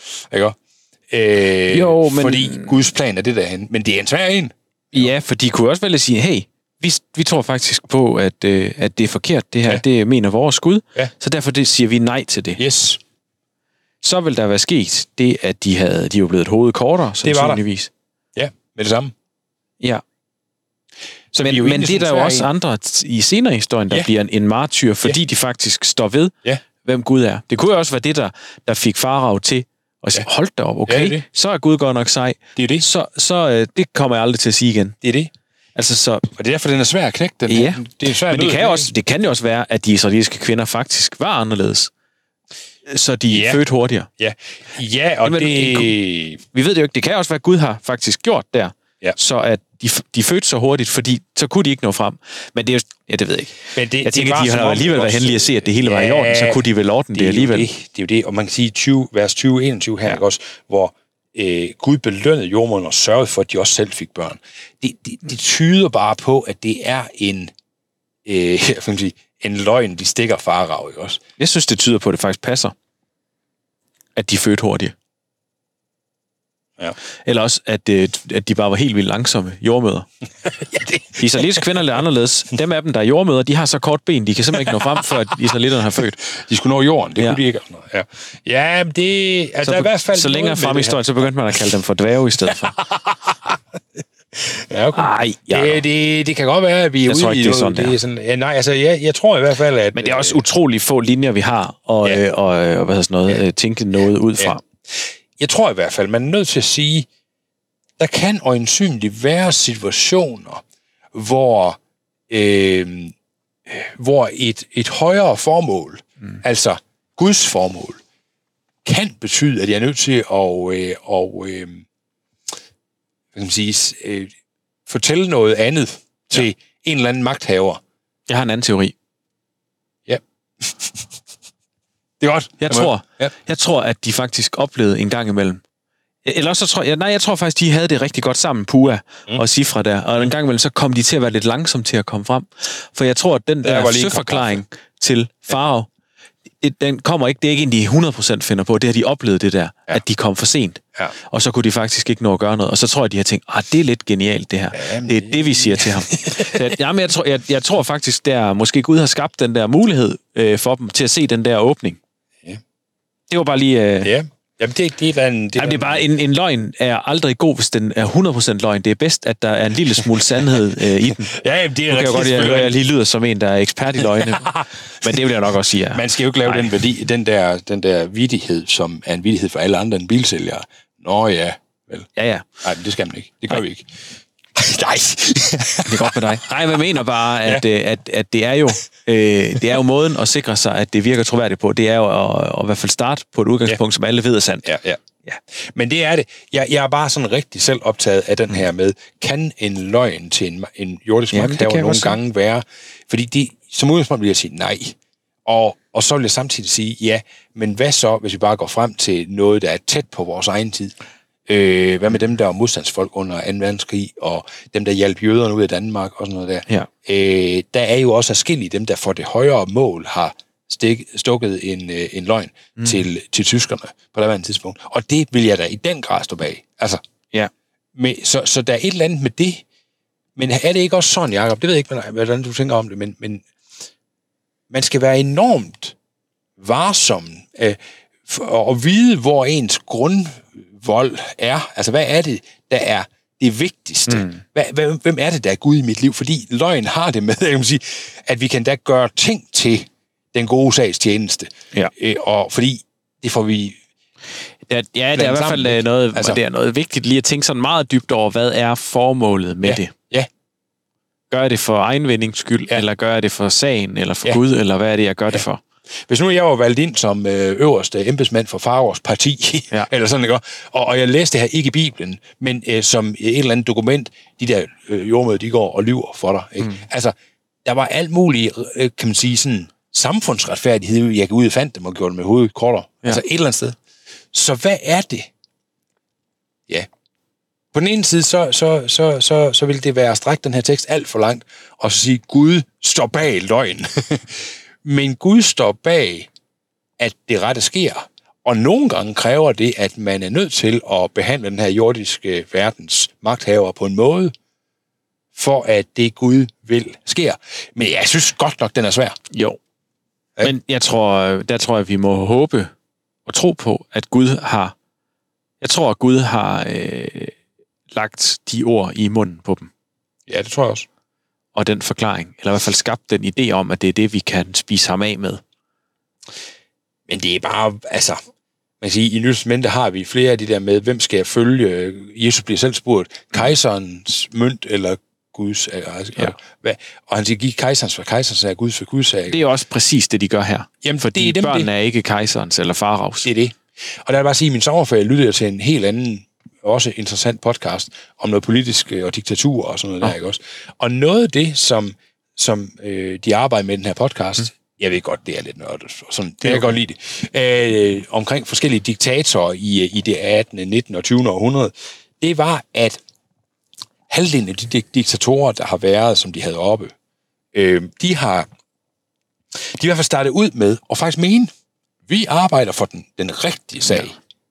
Ikke? Jo, men... Fordi Guds plan er det derhen. Men det er en svær en. Ja, for de kunne også vælge at sige, hey, vi tror faktisk på, at det er forkert, det her, det mener vores Gud, så derfor siger vi nej til det. Yes. Så vil der være sket det, at de er jo blevet et hoved kortere, sandsynligvis. Ja, med det samme. Ja. Så men det er der jo også andre i senere historien, der bliver en martyr, fordi de faktisk står ved, hvem Gud er. Det kunne jo også være det, der fik Farao til at sige, hold da op, okay, så er Gud godt nok sej. Det er det. Så det kommer jeg aldrig til at sige igen. Det er det. Altså, så, og det er derfor, den er svær at knække. Den. Ja, det er svært, men det kan jo også være, at de israelitiske kvinder faktisk var anderledes. Så de fødte hurtigere. Ja, og det... Vi ved det jo ikke. Det kan også være, at Gud har faktisk gjort der. Ja. Så at de fødte så hurtigt, fordi så kunne de ikke nå frem. Men det er jo, det ved jeg ikke. Men jeg tænker, at de har alligevel været heldige at se, at det hele var i orden, så kunne de vel ordne det alligevel. Det er jo det, og man kan sige vers 20-21 her også, hvor Gud belønnede jordmoderen og sørgede for, at de også selv fik børn. Det tyder bare på, at det er en løgn, de stikker Farao, ikke også? Jeg synes, det tyder på, at det faktisk passer, at de fødte hurtigt. Ja. Eller også, at de bare var helt vildt langsomme jordmøder. De israelitiske kvinder er lidt anderledes. Dem af dem, der er jordmøder, de har så kort ben, de kan simpelthen ikke nå frem, før israelitterne har født. De skulle nå jorden, det kunne de ikke. Ja, det... Altså, så, i hvert fald så længere frem i historien, så begyndte man at kalde dem for dværge i stedet for. Ja, okay. Det kan godt være, at vi er ude i det. Er sådan, nej, altså, jeg tror i hvert fald, at... Men det er også utrolig få linjer, vi har, og hvad hedder sådan noget, tænke noget ud fra. Jeg tror i hvert fald, man er nødt til at sige, der kan øjensynligt være situationer, hvor et højere formål, altså Guds formål, kan betyde, at jeg er nødt til at fortælle noget andet til en eller anden magthaver. Jeg har en anden teori. Ja. Det er godt. Jeg tror, at de faktisk oplevede en gang imellem. Eller så tror jeg tror faktisk, de havde det rigtig godt sammen, Pua og Sifra der. Og en gang imellem, så kom de til at være lidt langsomme til at komme frem. For jeg tror, at den der søforklaring til Farao, den kommer ikke, det er ikke en, de 100% finder på. Det har de oplevet det der, at de kom for sent. Ja. Og så kunne de faktisk ikke nå at gøre noget. Og så tror jeg, de har tænkt, det er lidt genialt det her. Det er det, vi siger til ham. Jamen, jeg tror faktisk, der måske Gud har skabt den der mulighed for dem til at se den der åbning. Ja. Det var bare lige... Jamen, det er bare en løgn er aldrig god, hvis den er 100% løgn. Det er bedst, at der er en lille smule sandhed i den. Ja, jamen, det er rigtigt. Jeg lige lyder som en, der er ekspert i løgne. Men det vil jeg nok også sige. Ja. Man skal jo ikke lave den der vittighed, som er en vittighed for alle andre end bilsælgere. Nå ja, vel. Ja. Nej, det skal man ikke. Det gør vi ikke. Nej. Det er godt med dig. Nej, jeg mener bare, at det er jo måden at sikre sig, at det virker troværdigt på. Det er jo at i hvert fald starte på et udgangspunkt, som alle ved er sandt. Ja. Men det er det. Jeg er bare sådan rigtig selv optaget af den her med, kan en løgn til en jordisk magthaver nogle gange være? Fordi det, som udgangspunkt vil jeg sige nej. Og så vil jeg samtidig sige, ja, men hvad så, hvis vi bare går frem til noget, der er tæt på vores egen tid? Hvad med dem, der var modstandsfolk under 2. verdenskrig, og dem, der hjalp jøderne ud af Danmark, og sådan noget der. Ja. Der er jo også forskellige dem, der for det højere mål har stukket en løgn til tyskerne på det andet tidspunkt. Og det vil jeg da i den grad stå bag. Altså, ja. Så der er et eller andet med det. Men er det ikke også sådan, Jacob? Det ved jeg ikke, hvordan du tænker om det, men man skal være enormt varsom for at vide, hvor ens grundvold er. Altså, hvad er det, der er det vigtigste? Hvem er det, der er Gud i mit liv? Fordi løgn har det med, jeg kan sige, at vi kan da gøre ting til den gode sags tjeneste. Ja. Og fordi det får vi... Ja, det er i hvert fald noget, altså, det er noget vigtigt lige at tænke sådan meget dybt over, hvad er formålet med det? Ja. Gør jeg det for egenvindings skyld, eller gør jeg det for sagen, eller for Gud, eller hvad er det, jeg gør det for? Hvis nu jeg var valgt ind som øverste embedsmand for Faros parti, eller sådan noget, og jeg læste det her ikke i Bibelen, men som et eller andet dokument, de der jordmøder, de går og lyver for dig. Ikke? Altså, der var alt muligt, kan man sige, sådan samfundsretfærdighed, jeg gik ud og fandt dem og gjorde det med hovedet kortere. Ja. Altså et eller andet sted. Så hvad er det? Ja. På den ene side, så vil det være at strække den her tekst alt for langt, og så sige, Gud står bag løgn. Men Gud står bag, at det rette sker. Og nogle gange kræver det, at man er nødt til at behandle den her jordiske verdens magthaver på en måde, for at det Gud vil sker. Men jeg synes godt nok, den er svær. Jo. Ja. Men der tror jeg, vi må håbe og tro på, at Gud har... Jeg tror, at Gud har lagt de ord i munden på dem. Ja, det tror jeg også. Og den forklaring, eller i hvert fald skabt den idé om, at det er det, vi kan spise ham af med. Men det er bare, altså... Man kan sige, i Nyt Testamente har vi flere af de der med, hvem skal jeg følge? Jesus bliver selv spurgt, kejserens mønt eller Guds? Og han siger, giv kejserens for kejserens sag, Guds for Guds sag. Det er også præcis det, de gør her. Jamen, fordi det er børnene er ikke kejserens eller faraos. Det er det. Og der er bare at sige, at i min sommerferie lyttede jeg til en helt anden, også interessant podcast om noget politisk og diktatur og sådan noget der, ikke også? Og noget af det, som de arbejder med i den her podcast, jeg ved godt, det er lidt nørdet, sådan, det jeg godt lide det, omkring forskellige diktatorer i det 18., 19. og 20. århundrede, det var, at halvdelen af de diktatorer, der har været, som de havde oppe, de har i hvert fald startet ud med, og faktisk mene, vi arbejder for den rigtige sag.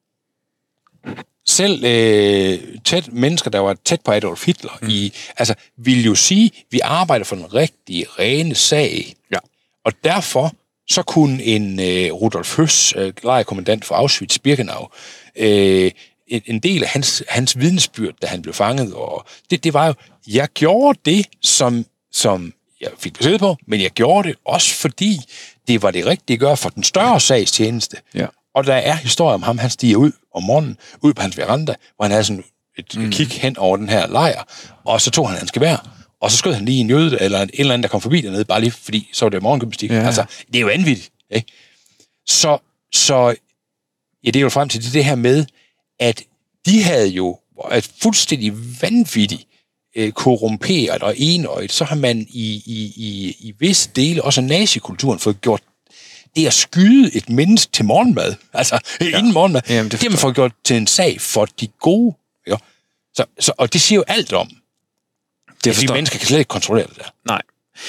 Selv mennesker, der var tæt på Adolf Hitler, ville jo sige, vi arbejder for den rigtige, rene sag. Ja. Og derfor så kunne en Rudolf Höss, lejrkommandant for Auschwitz-Birkenau, en del af hans vidnesbyrd, da han blev fanget, og det var jo, jeg gjorde det, som jeg fik besked på, men jeg gjorde det også, fordi det var det rigtige at gøre for den større sags tjeneste. Ja. Og der er historie om ham, han stiger ud om morgenen, ud på hans veranda, hvor han havde sådan et kig hen over den her lejr, og så tog han hans gevær, og så skød han lige en jøde, eller en eller anden, der kom forbi dernede, bare lige fordi, så var det morgengymnastik. Ja. Altså, det er jo vanvittigt, ikke? Så det er jo frem til det her med, at de havde jo et fuldstændig vanvittigt korrumperet og enøjet, så har man i visse dele, også nazikulturen, fået gjort det at skyde et menneske til morgenmad, altså inden morgenmad, det har man fået gjort til en sag for de gode. Ja. Og det siger jo alt om, at de mennesker kan slet ikke kontrollere det der. Nej.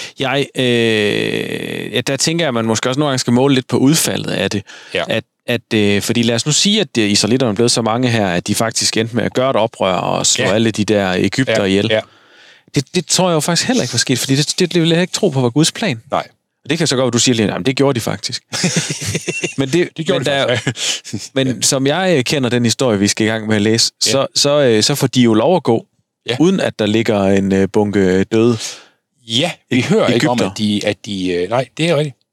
Der tænker jeg, at man måske også nogle gange skal måle lidt på udfaldet af det. Ja. Fordi lad os nu sige, at israelitterne er blevet så mange her, at de faktisk endte med at gøre et oprør og slå alle de der egypter ihjel. Ja. Det tror jeg jo faktisk heller ikke var sket, fordi det vil jeg ikke tro på var Guds plan. Nej. Det kan så godt, at du siger lige, jamen det gjorde de faktisk. Men det gjorde de men som jeg kender den historie, vi skal i gang med at læse, så får de jo lov at gå, uden at der ligger en bunke døde. Ja, vi hører ikke om, at de nej, det er rigtigt.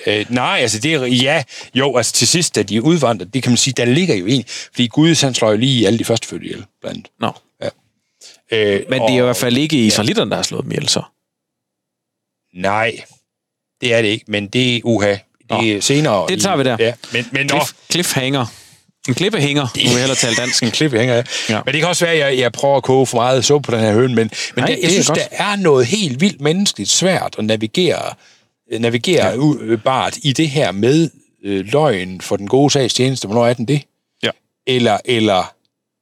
Altså til sidst, da de udvandrer, det kan man sige, der ligger jo en, fordi Gud, han slår jo lige alle de første fødte ihjel, blandt. Nå. Ja. Men det er i hvert fald ikke israelitterne, der har slået dem ihjel, så? Nej, det er det ikke, men det er uha. Det er senere. Det tager vi der. Ja, men cliffhanger. En klippehænger, nu vil jeg hellere tale dansk. En klippehænger, ja. Men det kan også være, at jeg prøver at koge for meget suppe på den her høne, men jeg synes, der er noget helt vildt menneskeligt svært at navigere bart i det her med løgn for den gode sags tjeneste. Hvornår er den det? Ja. Eller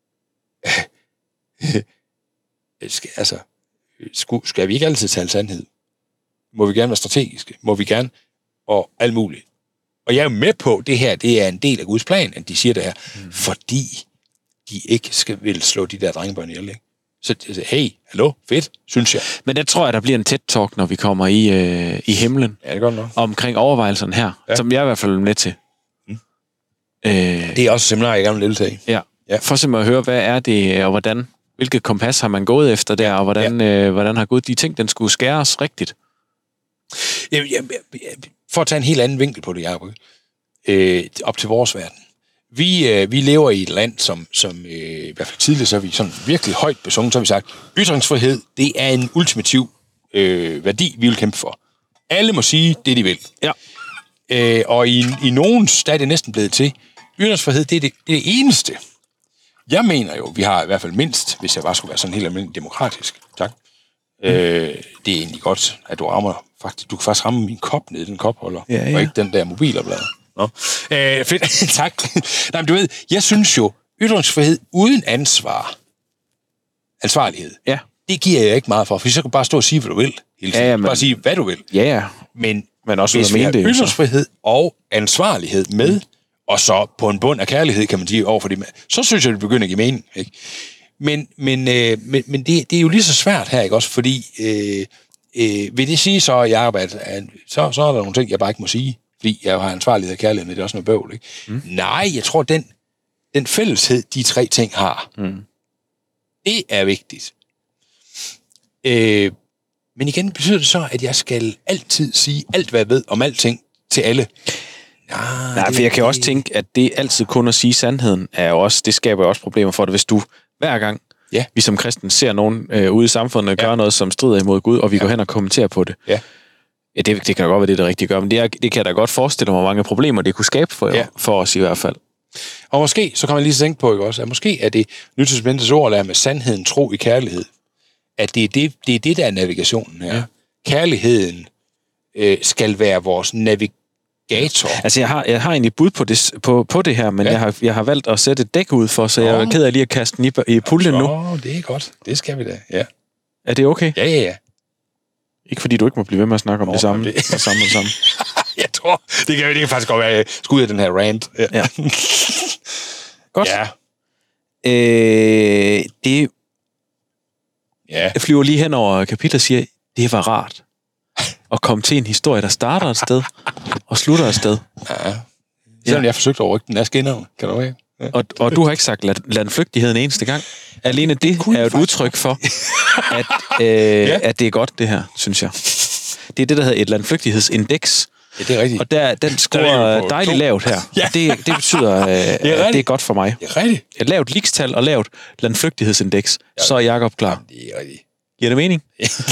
skal vi ikke altid tale sandhed? Må vi gerne være strategiske? Må vi gerne? Og alt muligt. Og jeg er med på, det her, det er en del af Guds plan, at de siger det her, fordi de ikke vil slå de der drengebørn ihjel, ikke? Så hey, hallo, fedt, synes jeg. Men det tror jeg, der bliver en tæt talk, når vi kommer i himlen. Ja, det gør nok. Omkring overvejelserne her, som jeg i hvert fald er med til. Det er også seminar, jeg gerne vil deltage i. Ja, for simpelthen at høre, hvad er det, og hvordan, hvilket kompas har man gået efter der, og hvordan har Gud de ting, den skulle skæres rigtigt? For at tage en helt anden vinkel på det, Jacob, op til vores verden. Vi lever i et land, som i hvert fald tidligere, så er vi sådan virkelig højt besunget, så har vi sagt, ytringsfrihed, det er en ultimativ værdi, vi vil kæmpe for. Alle må sige det, de vil. Ja. Og i nogen der er det næsten blevet til. Ytringsfrihed, det er det eneste. Jeg mener jo, vi har i hvert fald mindst, hvis jeg bare skulle være sådan helt almindelig demokratisk. Tak. Det er egentlig godt, at du rammer faktisk. Du kan faktisk ramme min kop ned i den kopholder, og ikke den der mobiloplade. Fedt. Tak. Nej, men du ved, jeg synes jo, ytringsfrihed uden ansvarlighed, det giver jeg ikke meget for så kan du bare stå og sige, hvad du vil. Hele tiden. Bare sige, hvad du vil. Ja. Men også hvis vi har ytringsfrihed og ansvarlighed med, og så på en bund af kærlighed, kan man sige, overfor det, så synes jeg, det begynder at give mening. Ikke? Men det er jo lige så svært her, ikke også? Fordi vil det sige så, Jacob, at så er der nogle ting, jeg bare ikke må sige, fordi jeg har ansvarlighed og kærlighed, men det er også noget bøvl, ikke? Nej, jeg tror, den fælleshed, de tre ting har, det er vigtigt. Men igen betyder det så, at jeg skal altid sige alt, hvad jeg ved om alting til alle. Nej, for jeg kan også tænke, at det altid kun at sige sandheden, det skaber jo også problemer for det, hvis du hver gang, vi som kristen ser nogen ude i samfundet gøre noget, som strider imod Gud, og vi går hen og kommenterer på det. Ja, det kan da godt være, det rigtige gør, men det kan jeg da godt forestille mig, hvor mange problemer det kunne skabe for os i hvert fald. Og måske, så kan man lige tænke på, ikke også, at måske er det Nytestamentets ord, der med sandheden, tro i kærlighed, at det er det, der er navigationen her. Ja. Kærligheden skal være vores navigator. Altså, jeg har egentlig bud på det her, men jeg har valgt at sætte et dæk ud for, så jeg er ked af lige at kaste den i puljen nu. Det er godt. Det skal vi da, ja. Er det okay? Ja. Ikke fordi du ikke må blive ved med at snakke om det samme. Jeg tror, det kan faktisk godt være, at jeg skal ud af den her rant. Ja. Godt. Ja. Jeg flyver lige hen over kapitlet og siger, det var rart at komme til en historie, der starter et sted og slutter et sted. Ja. Selvom jeg forsøgte at rykke den af skinnerne, kan du ikke? Ja. Og du har ikke sagt landflygtigheden eneste gang. Alene det er et udtryk for, at det er godt, det her, synes jeg. Det er det, der hedder et landflygtighedsindeks. Ja, det er rigtigt. Og den scorer dejligt lavt her. Ja. Det betyder, at det er godt for mig. Det er rigtigt. Et lavt likstal og lavt landflygtighedsindeks, så er Jacob klar. Det er rigtigt. Giver det mening?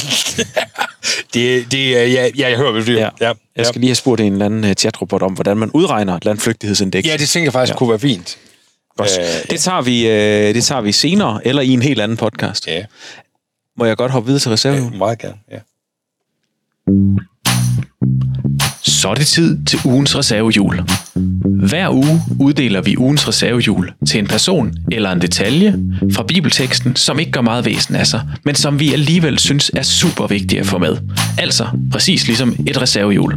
Jeg hører, hvad du siger. Ja. Jeg skal lige have spurgt en eller anden chatrobot om, hvordan man udregner et landflygtighedsindeks. Ja, det tænker jeg faktisk kunne være fint. Det tager vi senere, eller i en helt anden podcast. Ja. Må jeg godt hoppe videre til reservehjul? Meget gerne, ja. Så er det tid til ugens reservehjul. Hver uge uddeler vi ugens reservehjul til en person eller en detalje fra bibelteksten, som ikke gør meget væsen af sig, men som vi alligevel synes er super vigtige at få med. Altså præcis ligesom et reservehjul.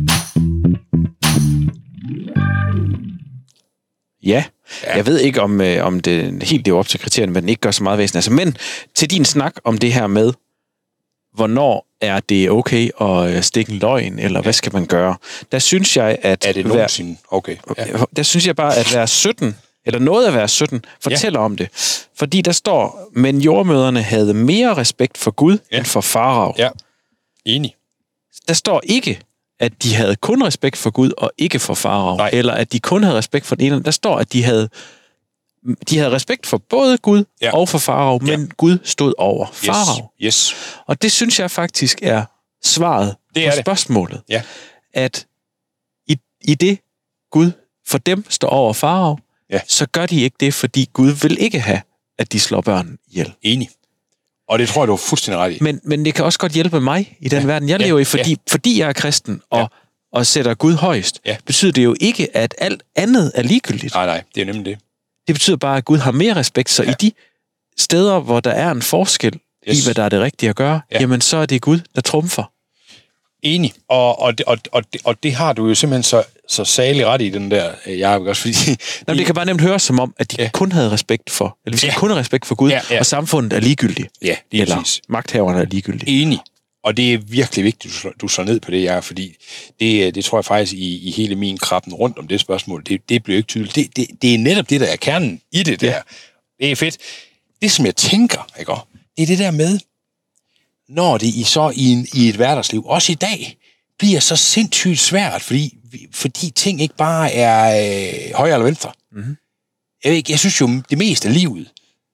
Ja, jeg ved ikke, om det helt lever op til kriterierne, men den ikke gør så meget væsen af sig. Men til din snak om det her med, hvornår er det okay at stikke en løgn, eller hvad skal man gøre? Der synes jeg, at... Er det nogensinde? Okay. Ja. Der synes jeg bare, at vers 17, eller noget af vers 17, fortæller om det. Fordi der står, men jordmødrene havde mere respekt for Gud end for farao. Ja, enig. Der står ikke, at de havde kun respekt for Gud og ikke for farao, eller at de kun havde respekt for den ene. Der står, at de havde respekt for både Gud og for farao, men Gud stod over farao. Yes. Og det synes jeg faktisk er svaret på spørgsmålet. Ja. At i det Gud for dem står over farao, så gør de ikke det, fordi Gud vil ikke have, at de slår børn ihjel. Enig. Og det tror jeg, du er fuldstændig ret i. Men det kan også godt hjælpe mig i den verden, jeg lever i, fordi jeg er kristen og sætter Gud højst, betyder det jo ikke, at alt andet er ligegyldigt. Nej, det er nemlig det. Det betyder bare, at Gud har mere respekt, så i de steder, hvor der er en forskel i, hvad der er det rigtige at gøre, jamen så er det Gud, der trumfer. Enig. Og det har du jo simpelthen så særlig ret i, den der, Jacob, også fordi... Det kan bare nemt høre som om, at de kun havde respekt for, eller hvis de kun har respekt for Gud, og samfundet er ligegyldigt. Ja, lige eller præcis. Magthaverne er ligegyldige. Enig. Og det er virkelig vigtigt, du slår ned på det, Jacob, fordi det tror jeg faktisk i hele min krabben rundt om det spørgsmål, det bliver ikke tydeligt. Det er netop det, der er kernen i det der. Det er fedt. Det, som jeg tænker, ikke, det er det der med, når det i et hverdagsliv, også i dag, bliver så sindssygt svært, fordi ting ikke bare er højre eller venstre. Mm-hmm. Jeg synes jo, det meste af livet,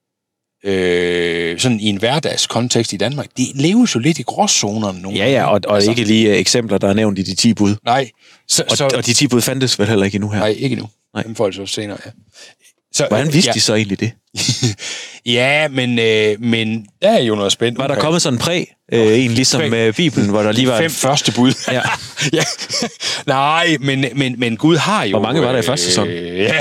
sådan i en hverdagskontekst i Danmark, det leves jo lidt i gråzonerne. Ja, og altså, ikke lige eksempler, der er nævnt i de 10 bud. Nej. Og de 10 bud fandtes vel heller ikke endnu her? Nej, ikke endnu. Nej. Dem får jeg så senere, Hvordan vidste de så egentlig det? Ja, men der er jo noget spændende. Var der kommet sådan en ligesom med Bibelen, hvor der lige var... 5 første bud. Ja. Ja. Nej, men Gud har jo... Hvor mange var der i første sæson?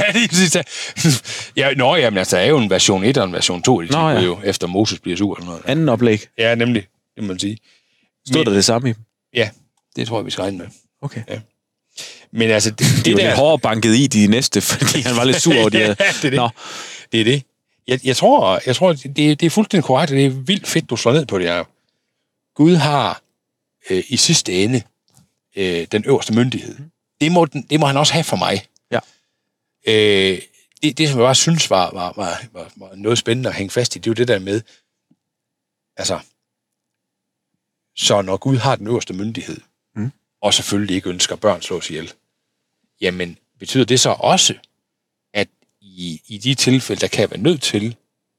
Jamen altså, der er jo en version 1 og en version 2, jo, efter Moses bliver sur. Eller noget. Anden oplæg. Ja, nemlig, det må man sige. Stod der det samme i dem? Ja, det tror jeg, vi skal regne med. Okay. Ja. Men altså... Det var lidt hårdere banket i de næste, fordi han var lidt sur over det. Det er det. Jeg tror, det er fuldstændig korrekt, og det er vildt fedt, du slår ned på det her. Gud har i sidste ende den øverste myndighed. Det må han også have for mig. Ja. Det som jeg bare synes var noget spændende at hænge fast i, det er jo det der med, altså, så når Gud har den øverste myndighed, og selvfølgelig ikke ønsker børn slås ihjel, jamen, betyder det så også, at i de tilfælde, der kan jeg være nødt til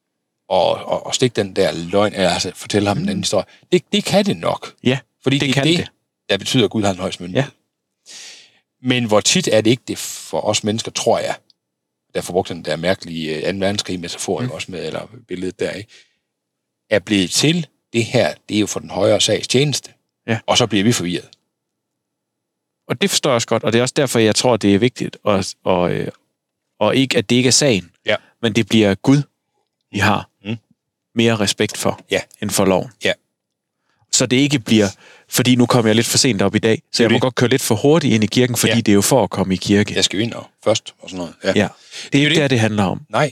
at stikke den der løgn, altså fortælle ham en anden historie, det kan det nok. Ja, fordi det er det, der betyder, at Gud har den højeste myndighed. Ja. Men hvor tit er det ikke det for os mennesker, tror jeg, derfor brugte den der mærkelige 2. verdenskrig metafor, også med, eller billedet der, ikke, er blevet til det her, det er jo for den højere sags tjeneste. Ja. Og så bliver vi forvirret. Og det forstår jeg også godt, og det er også derfor, jeg tror, det er vigtigt, og ikke, at det ikke er sagen, men det bliver Gud, vi har mere respekt for, end for loven. Ja. Så det ikke bliver, fordi nu kommer jeg lidt for sent op i dag, så jeg må godt køre lidt for hurtigt ind i kirken, fordi det er jo for at komme i kirke. Jeg skal jo ind først, og sådan noget. Ja. Det er jo ikke det handler om. Nej.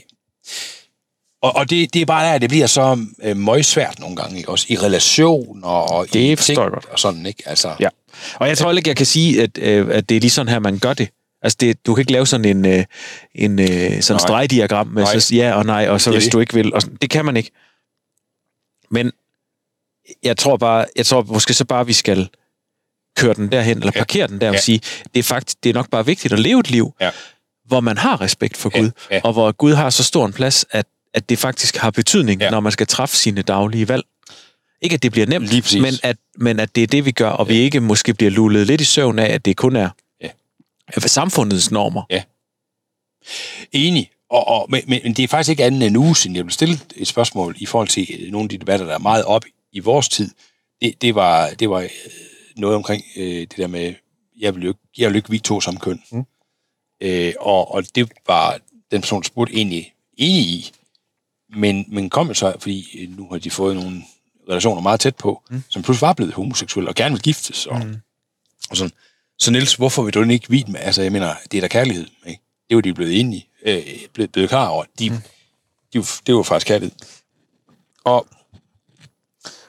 Og det er bare der, det bliver så møgsvært nogle gange, ikke? Også i relationer og det i ting og sådan, ikke? Altså, ja. Og jeg tror ikke, jeg kan sige, at det er lige sådan her, man gør det. Altså, du kan ikke lave sådan en stregdiagram med så ja og nej, og så hvis du ikke vil. Og det kan man ikke. Men jeg tror måske så bare, vi skal køre den derhen, eller parkere den der og sige, det er nok bare vigtigt at leve et liv, hvor man har respekt for Gud, og hvor Gud har så stor en plads, at det faktisk har betydning, når man skal træffe sine daglige valg. Ikke at det bliver nemt, men at det er det, vi gør, og vi ikke måske bliver lullet lidt i søvn af, at det kun er samfundets normer. Ja. Enig. Men det er faktisk ikke andet end en uge siden, jeg blev stillet et spørgsmål i forhold til nogle af de debatter, der er meget op i vores tid. Det var noget omkring det der med, jeg vil jo ikke vi to som køn. Og det var den person, der spurgte egentlig enig i. Men kom så, fordi nu har de fået nogle relationer meget tæt på, som pludselig var blevet homoseksuelle og gerne vil giftes. Og sådan. Så Niels, hvorfor vil du ikke vide med? Altså, jeg mener, det er da kærlighed, ikke? Det var de blevet enige, blevet klar over. Det var faktisk kærlighed. Og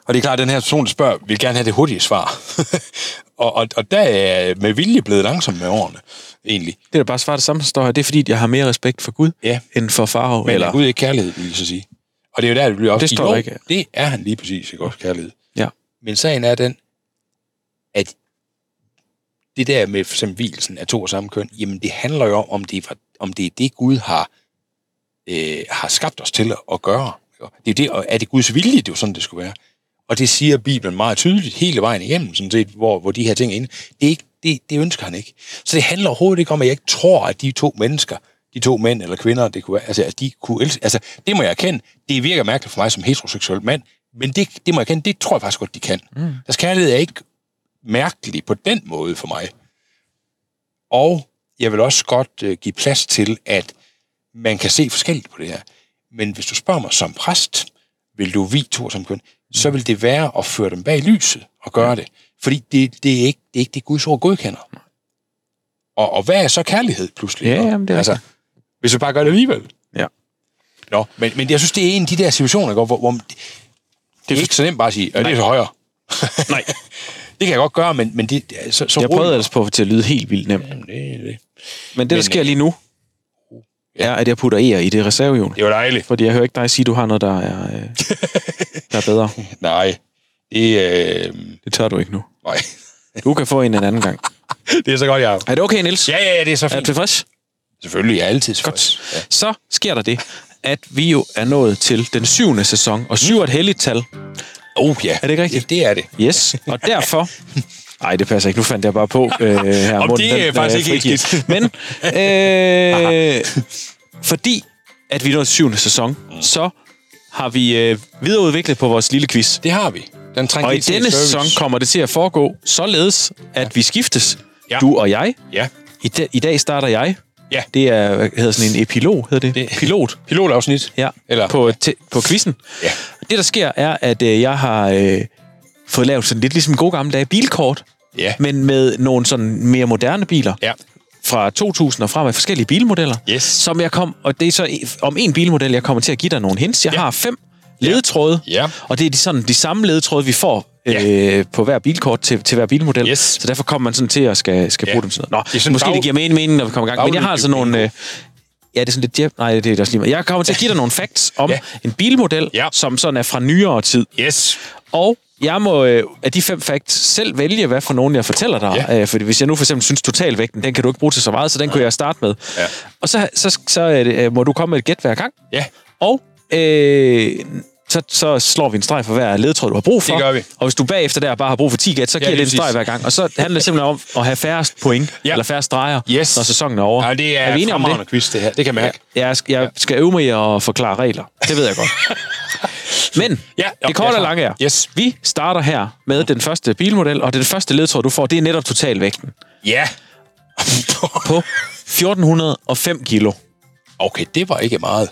Og det er klart, at den her person, der spørger, vil gerne have det hurtige svar. og der er jeg med vilje blevet langsom med årene, egentlig. Det er da bare svar det samme, der står her. Det er fordi, jeg har mere respekt for Gud, end for Farao. Men eller Gud er ikke kærlighed, vil jeg så sige. Og det er jo der, det bliver også... Det står ikke. Det er han lige præcis, ikke også kærlighed. Ja. Men sagen er den, at det der med for eksempel vielsen af to og samme køn, jamen det handler jo om det er det, Gud har skabt os til at gøre. Det er det, og er det Guds vilje, det er jo sådan, det skulle være. Og det siger Bibelen meget tydeligt hele vejen igennem, sådan set, hvor de her ting er inde. Det ønsker han ikke. Så det handler overhovedet ikke om, at jeg ikke tror, at de to mennesker, de to mænd eller kvinder, det kunne være, altså, at de kunne elske. Altså, det må jeg erkende. Det virker mærkeligt for mig som heteroseksuel mand, men det må jeg erkende, det tror jeg faktisk godt, de kan. Deres kærlighed er ikke mærkelig på den måde for mig. Og jeg vil også godt give plads til, at man kan se forskelligt på det her. Men hvis du spørger mig som præst, vil du vie to som køn, så vil det være at føre dem bag lyset og gøre det. Fordi det er ikke det Guds ord godkender. Og hvad er så kærlighed pludselig? Ja, jamen, det er altså, hvis du bare gør det alligevel. Ja. Nå, men jeg synes, det er en af de der situationer, hvor det er ikke så nemt bare at sige, at det er så højere. Nej. Det kan jeg godt gøre, men det så jeg prøvede ellers på til at lyde helt vildt nemt. Jamen, det. Men det, der sker lige nu, er, at jeg putter ære i det reservehjul. Det var dejligt. Fordi jeg hører ikke dig sige, at du har noget, der er bedre. Nej. Det tør du ikke nu. Nej. Du kan få en anden gang. Det er så godt, jeg har. Er det okay, Niels? Ja, det er så fint. Er du tilfreds? Selvfølgelig, jeg er altid tilfreds. Ja. Så sker der det, at vi jo er nået til den 7. sæson, og 7 er et helligt tal. Ja. Er det ikke rigtigt? Ja, det er det. Yes, og derfor... Nej, det passer ikke. Nu fandt jeg bare på her. Om det er faktisk ikke helt skidt. Men fordi at vi er nået til 7. sæson, så har vi videreudviklet på vores lille quiz. Det har vi. Og i denne sæson kommer det til at foregå således, at vi skiftes, du og jeg. Ja. I dag starter jeg. Ja. Det er, hvad hedder sådan en epilog, hedder det? Pilot. Pilotafsnit. Ja, eller på quizzen. Ja. Det, der sker, er, at jeg har fået lavet sådan lidt ligesom gode gamle dage bilkort, men med nogle sådan mere moderne biler. Ja. Fra 2000 og frem af forskellige bilmodeller, som jeg kom, og det er så om en bilmodel, jeg kommer til at give dig nogle hints. Jeg har 5 ledetråde, og det er de samme ledetråde, vi får på hver bilkort til hver bilmodel. Så derfor kommer man sådan til at skal bruge dem sådan noget. Nå, måske det giver mening, når vi kommer i gang. Men jeg har altså nogle... Ja, det er sådan lidt... Nej, det er også lige meget. Jeg kommer til at give dig nogle facts om en bilmodel, som sådan er fra nyere tid. Og jeg må af de 5 facts selv vælge, hvad for nogen jeg fortæller dig. Fordi hvis jeg nu for eksempel synes totalvægten, den kan du ikke bruge til så meget, så den kunne jeg starte med. Og så må du komme med et gæt hver gang. Og så slår vi en streg for hver ledetråd, du har brug for. Det gør vi. Og hvis du bagefter der bare har brug for 10 gæt, så giver det en streg hver gang. Og så handler det simpelthen om at have færrest point, eller færrest streger, når sæsonen er over. Ja, det er fremragende quiz, det her. Det kan man mærke. Jeg skal øve mig i at forklare regler. Det ved jeg godt. Men det korte og lange er, vi starter her med den første bilmodel, og den første ledetråd, du får, det er netop totalvægten. Ja. På 1405 kilo. Okay, det var ikke meget.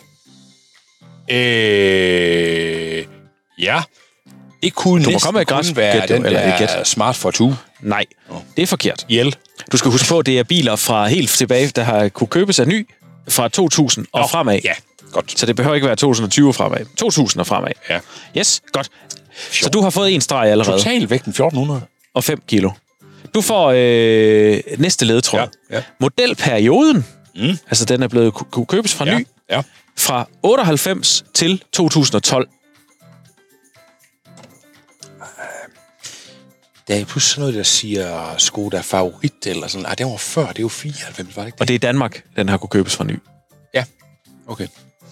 Ja. Det kunne næsten kun være den der Smart Fortwo. Nej, det er forkert. Hjel. Du skal huske på, at det er biler fra helt tilbage, der har kunne købes af ny fra 2000 og fremad. Ja, godt. Så det behøver ikke være 2020 fremad. 2000 og fremad. Ja. Yes, godt. Så du har fået en streg allerede. Totalvægten 1400. Og 5 kilo. Du får næste ledetråd. Ja. Modelperioden, altså den er blevet kunne købes fra ny, fra 98 til 2012. Der er pludselig sådan noget, der siger Skoda Favorit, eller sådan. Det var før, det er jo 94, var det ikke det? Og det er Danmark, den har kunne købes fra ny. Ja, okay.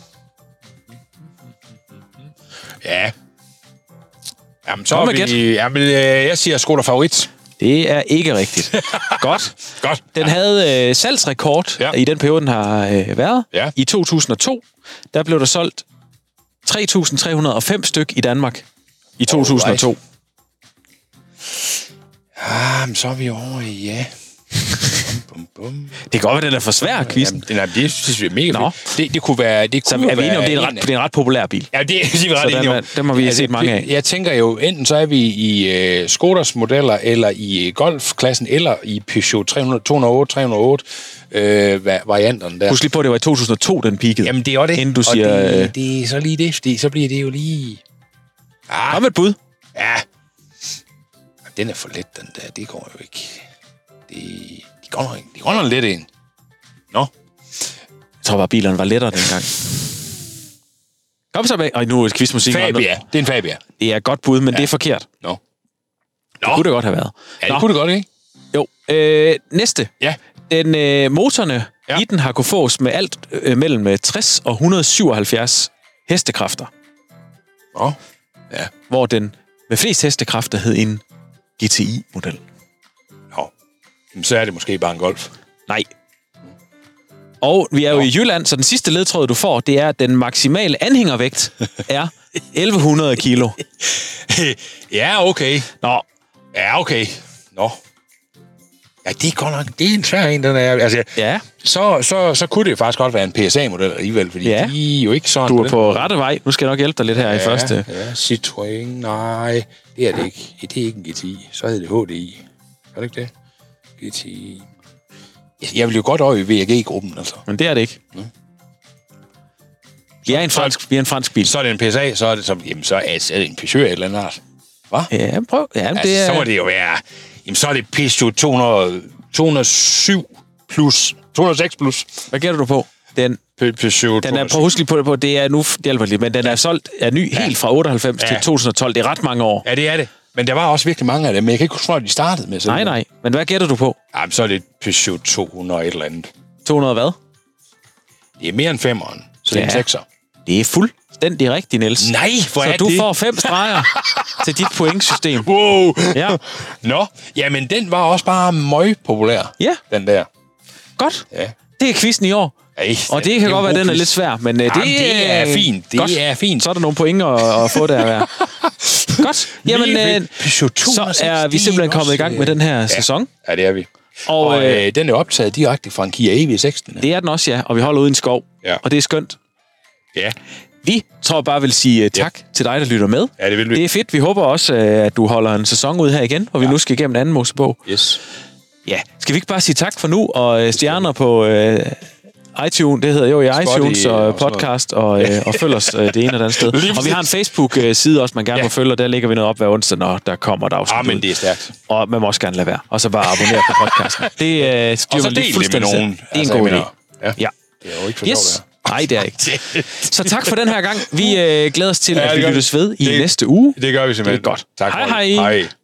Ja. Jamen, så jeg siger Skoda Favorit. Det er ikke rigtigt. Godt. Den havde salgsrekord i den periode, den har været. Ja. I 2002, der blev der solgt 3.305 styk i Danmark. I 2002. Men så er vi over i, Det kan godt være, den er for svær, quizzen. Det synes jeg er mega fedt. Det kunne være... Så er vi enige om, det er en ret populær bil? Ja, det er vi ret enige om. Dem har vi set mange af. Jeg tænker jo, enten så er vi i Skodas modeller, eller i Golf-klassen, eller i Peugeot 208, 308 varianterne der. Husk lige på, at det var i 2002, den peakede. Jamen, det er også det. Inden du siger... det er så lige det, fordi så bliver det jo lige... Kom et bud. Ja. Den er for let, den der. Det går jo ikke. De går nok lidt ind. Nå. Jeg tror bare, bilerne var lettere dengang. Kom så bag. Nu er quizmusik. Fabia. Det er en Fabia. Det er et godt bud, men det er forkert. Nå. Det kunne det godt have været. Ja, det kunne det godt, ikke? Jo. Næste. Ja. Motorerne i den har kunne fås med alt mellem 60 og 177 hestekræfter. Nå. Ja. Hvor den med flest hestekræfter hed en GTI-model. Nå. Så er det måske bare en Golf. Nej. Og vi er jo i Jylland, så den sidste ledtråd, du får, det er, at den maksimale anhængervægt er 1100 kilo. Ja, okay. Nå. Ja, okay. Nå. Ja, det er godt nok. Det er en svær en, den er. Altså, Ja. Så kunne det faktisk godt være en PSA-model alligevel, fordi de er jo ikke sådan. Du er på rette vej. Nu skal jeg nok hjælpe dig lidt her i første. Ja, Citroën. Nej, det er det ikke. Det er ikke en GTI. Så hedder det HDI. Er det ikke det? GTI. Jeg vil jo godt over i VRG-gruppen, altså. Men det er det ikke. Vi er en fransk bil. Så er det en PSA, så er det så er det en Peugeot eller andet art. Hvad? Ja, prøv. Ja, altså, det er... så må det jo være... Jamen, så er det Peugeot 207 plus. 206 plus. Hvad gætter du på? Den er på husk lige på det er nu hjælper lidt, men den er solgt er ny helt fra 98 til 2012. Det er ret mange år. Ja, det er det. Men der var også virkelig mange af dem, men jeg kan ikke huske, hvor de startede med. Nej. Men hvad gætter du på? Jamen, så er det Peugeot 200 et eller andet. 200 hvad? Det er mere end 5'eren, så det er en 6'er. Det er fuldstændig rigtigt, Niels. Nej, hvor er det? Så du får 5 streger til dit pointsystem. Wow. Ja. Nå, jamen den var også bare møg populær. Ja. Den der. Godt. Ja. Det er quizzen i år. Ej, og det kan godt være, den er lidt svær, men det er fint. Det er fint. Så er der nogle point at få der. Ja. Godt. Jamen, så er vi simpelthen kommet i gang med den her sæson. Ja, det er vi. Og den er optaget direkte fra en Kia EV6. Det er den også, ja. Og vi holder ude i en skov. Ja. Og det er skønt. Ja. Vi tror bare vil sige tak til dig, der lytter med. Ja, det vil vi. Det er fedt. Vi håber også, at du holder en sæson ud her igen, hvor vi nu skal igennem en anden Mosebog. Yes. Ja, skal vi ikke bare sige tak for nu, og stjerner på iTunes, det hedder jo i iTunes og podcast, og følg os det ene eller andet sted. Og vi har en Facebook-side også, man gerne må følge, og der lægger vi noget op hver onsdag, når der kommer et afsnit ud. Men det er stærkt. Og man må også gerne lade være, og så bare abonnere på podcasten. Det styrer man lige fuldstændig selv. Det er en god idé. Ja. Det er jo ikke for sjovt, Nej, det er ikke. Så tak for den her gang. Vi glæder os til, at vi lyttes ved i næste uge. Det gør vi simpelthen. Det er godt. Tak. Hej.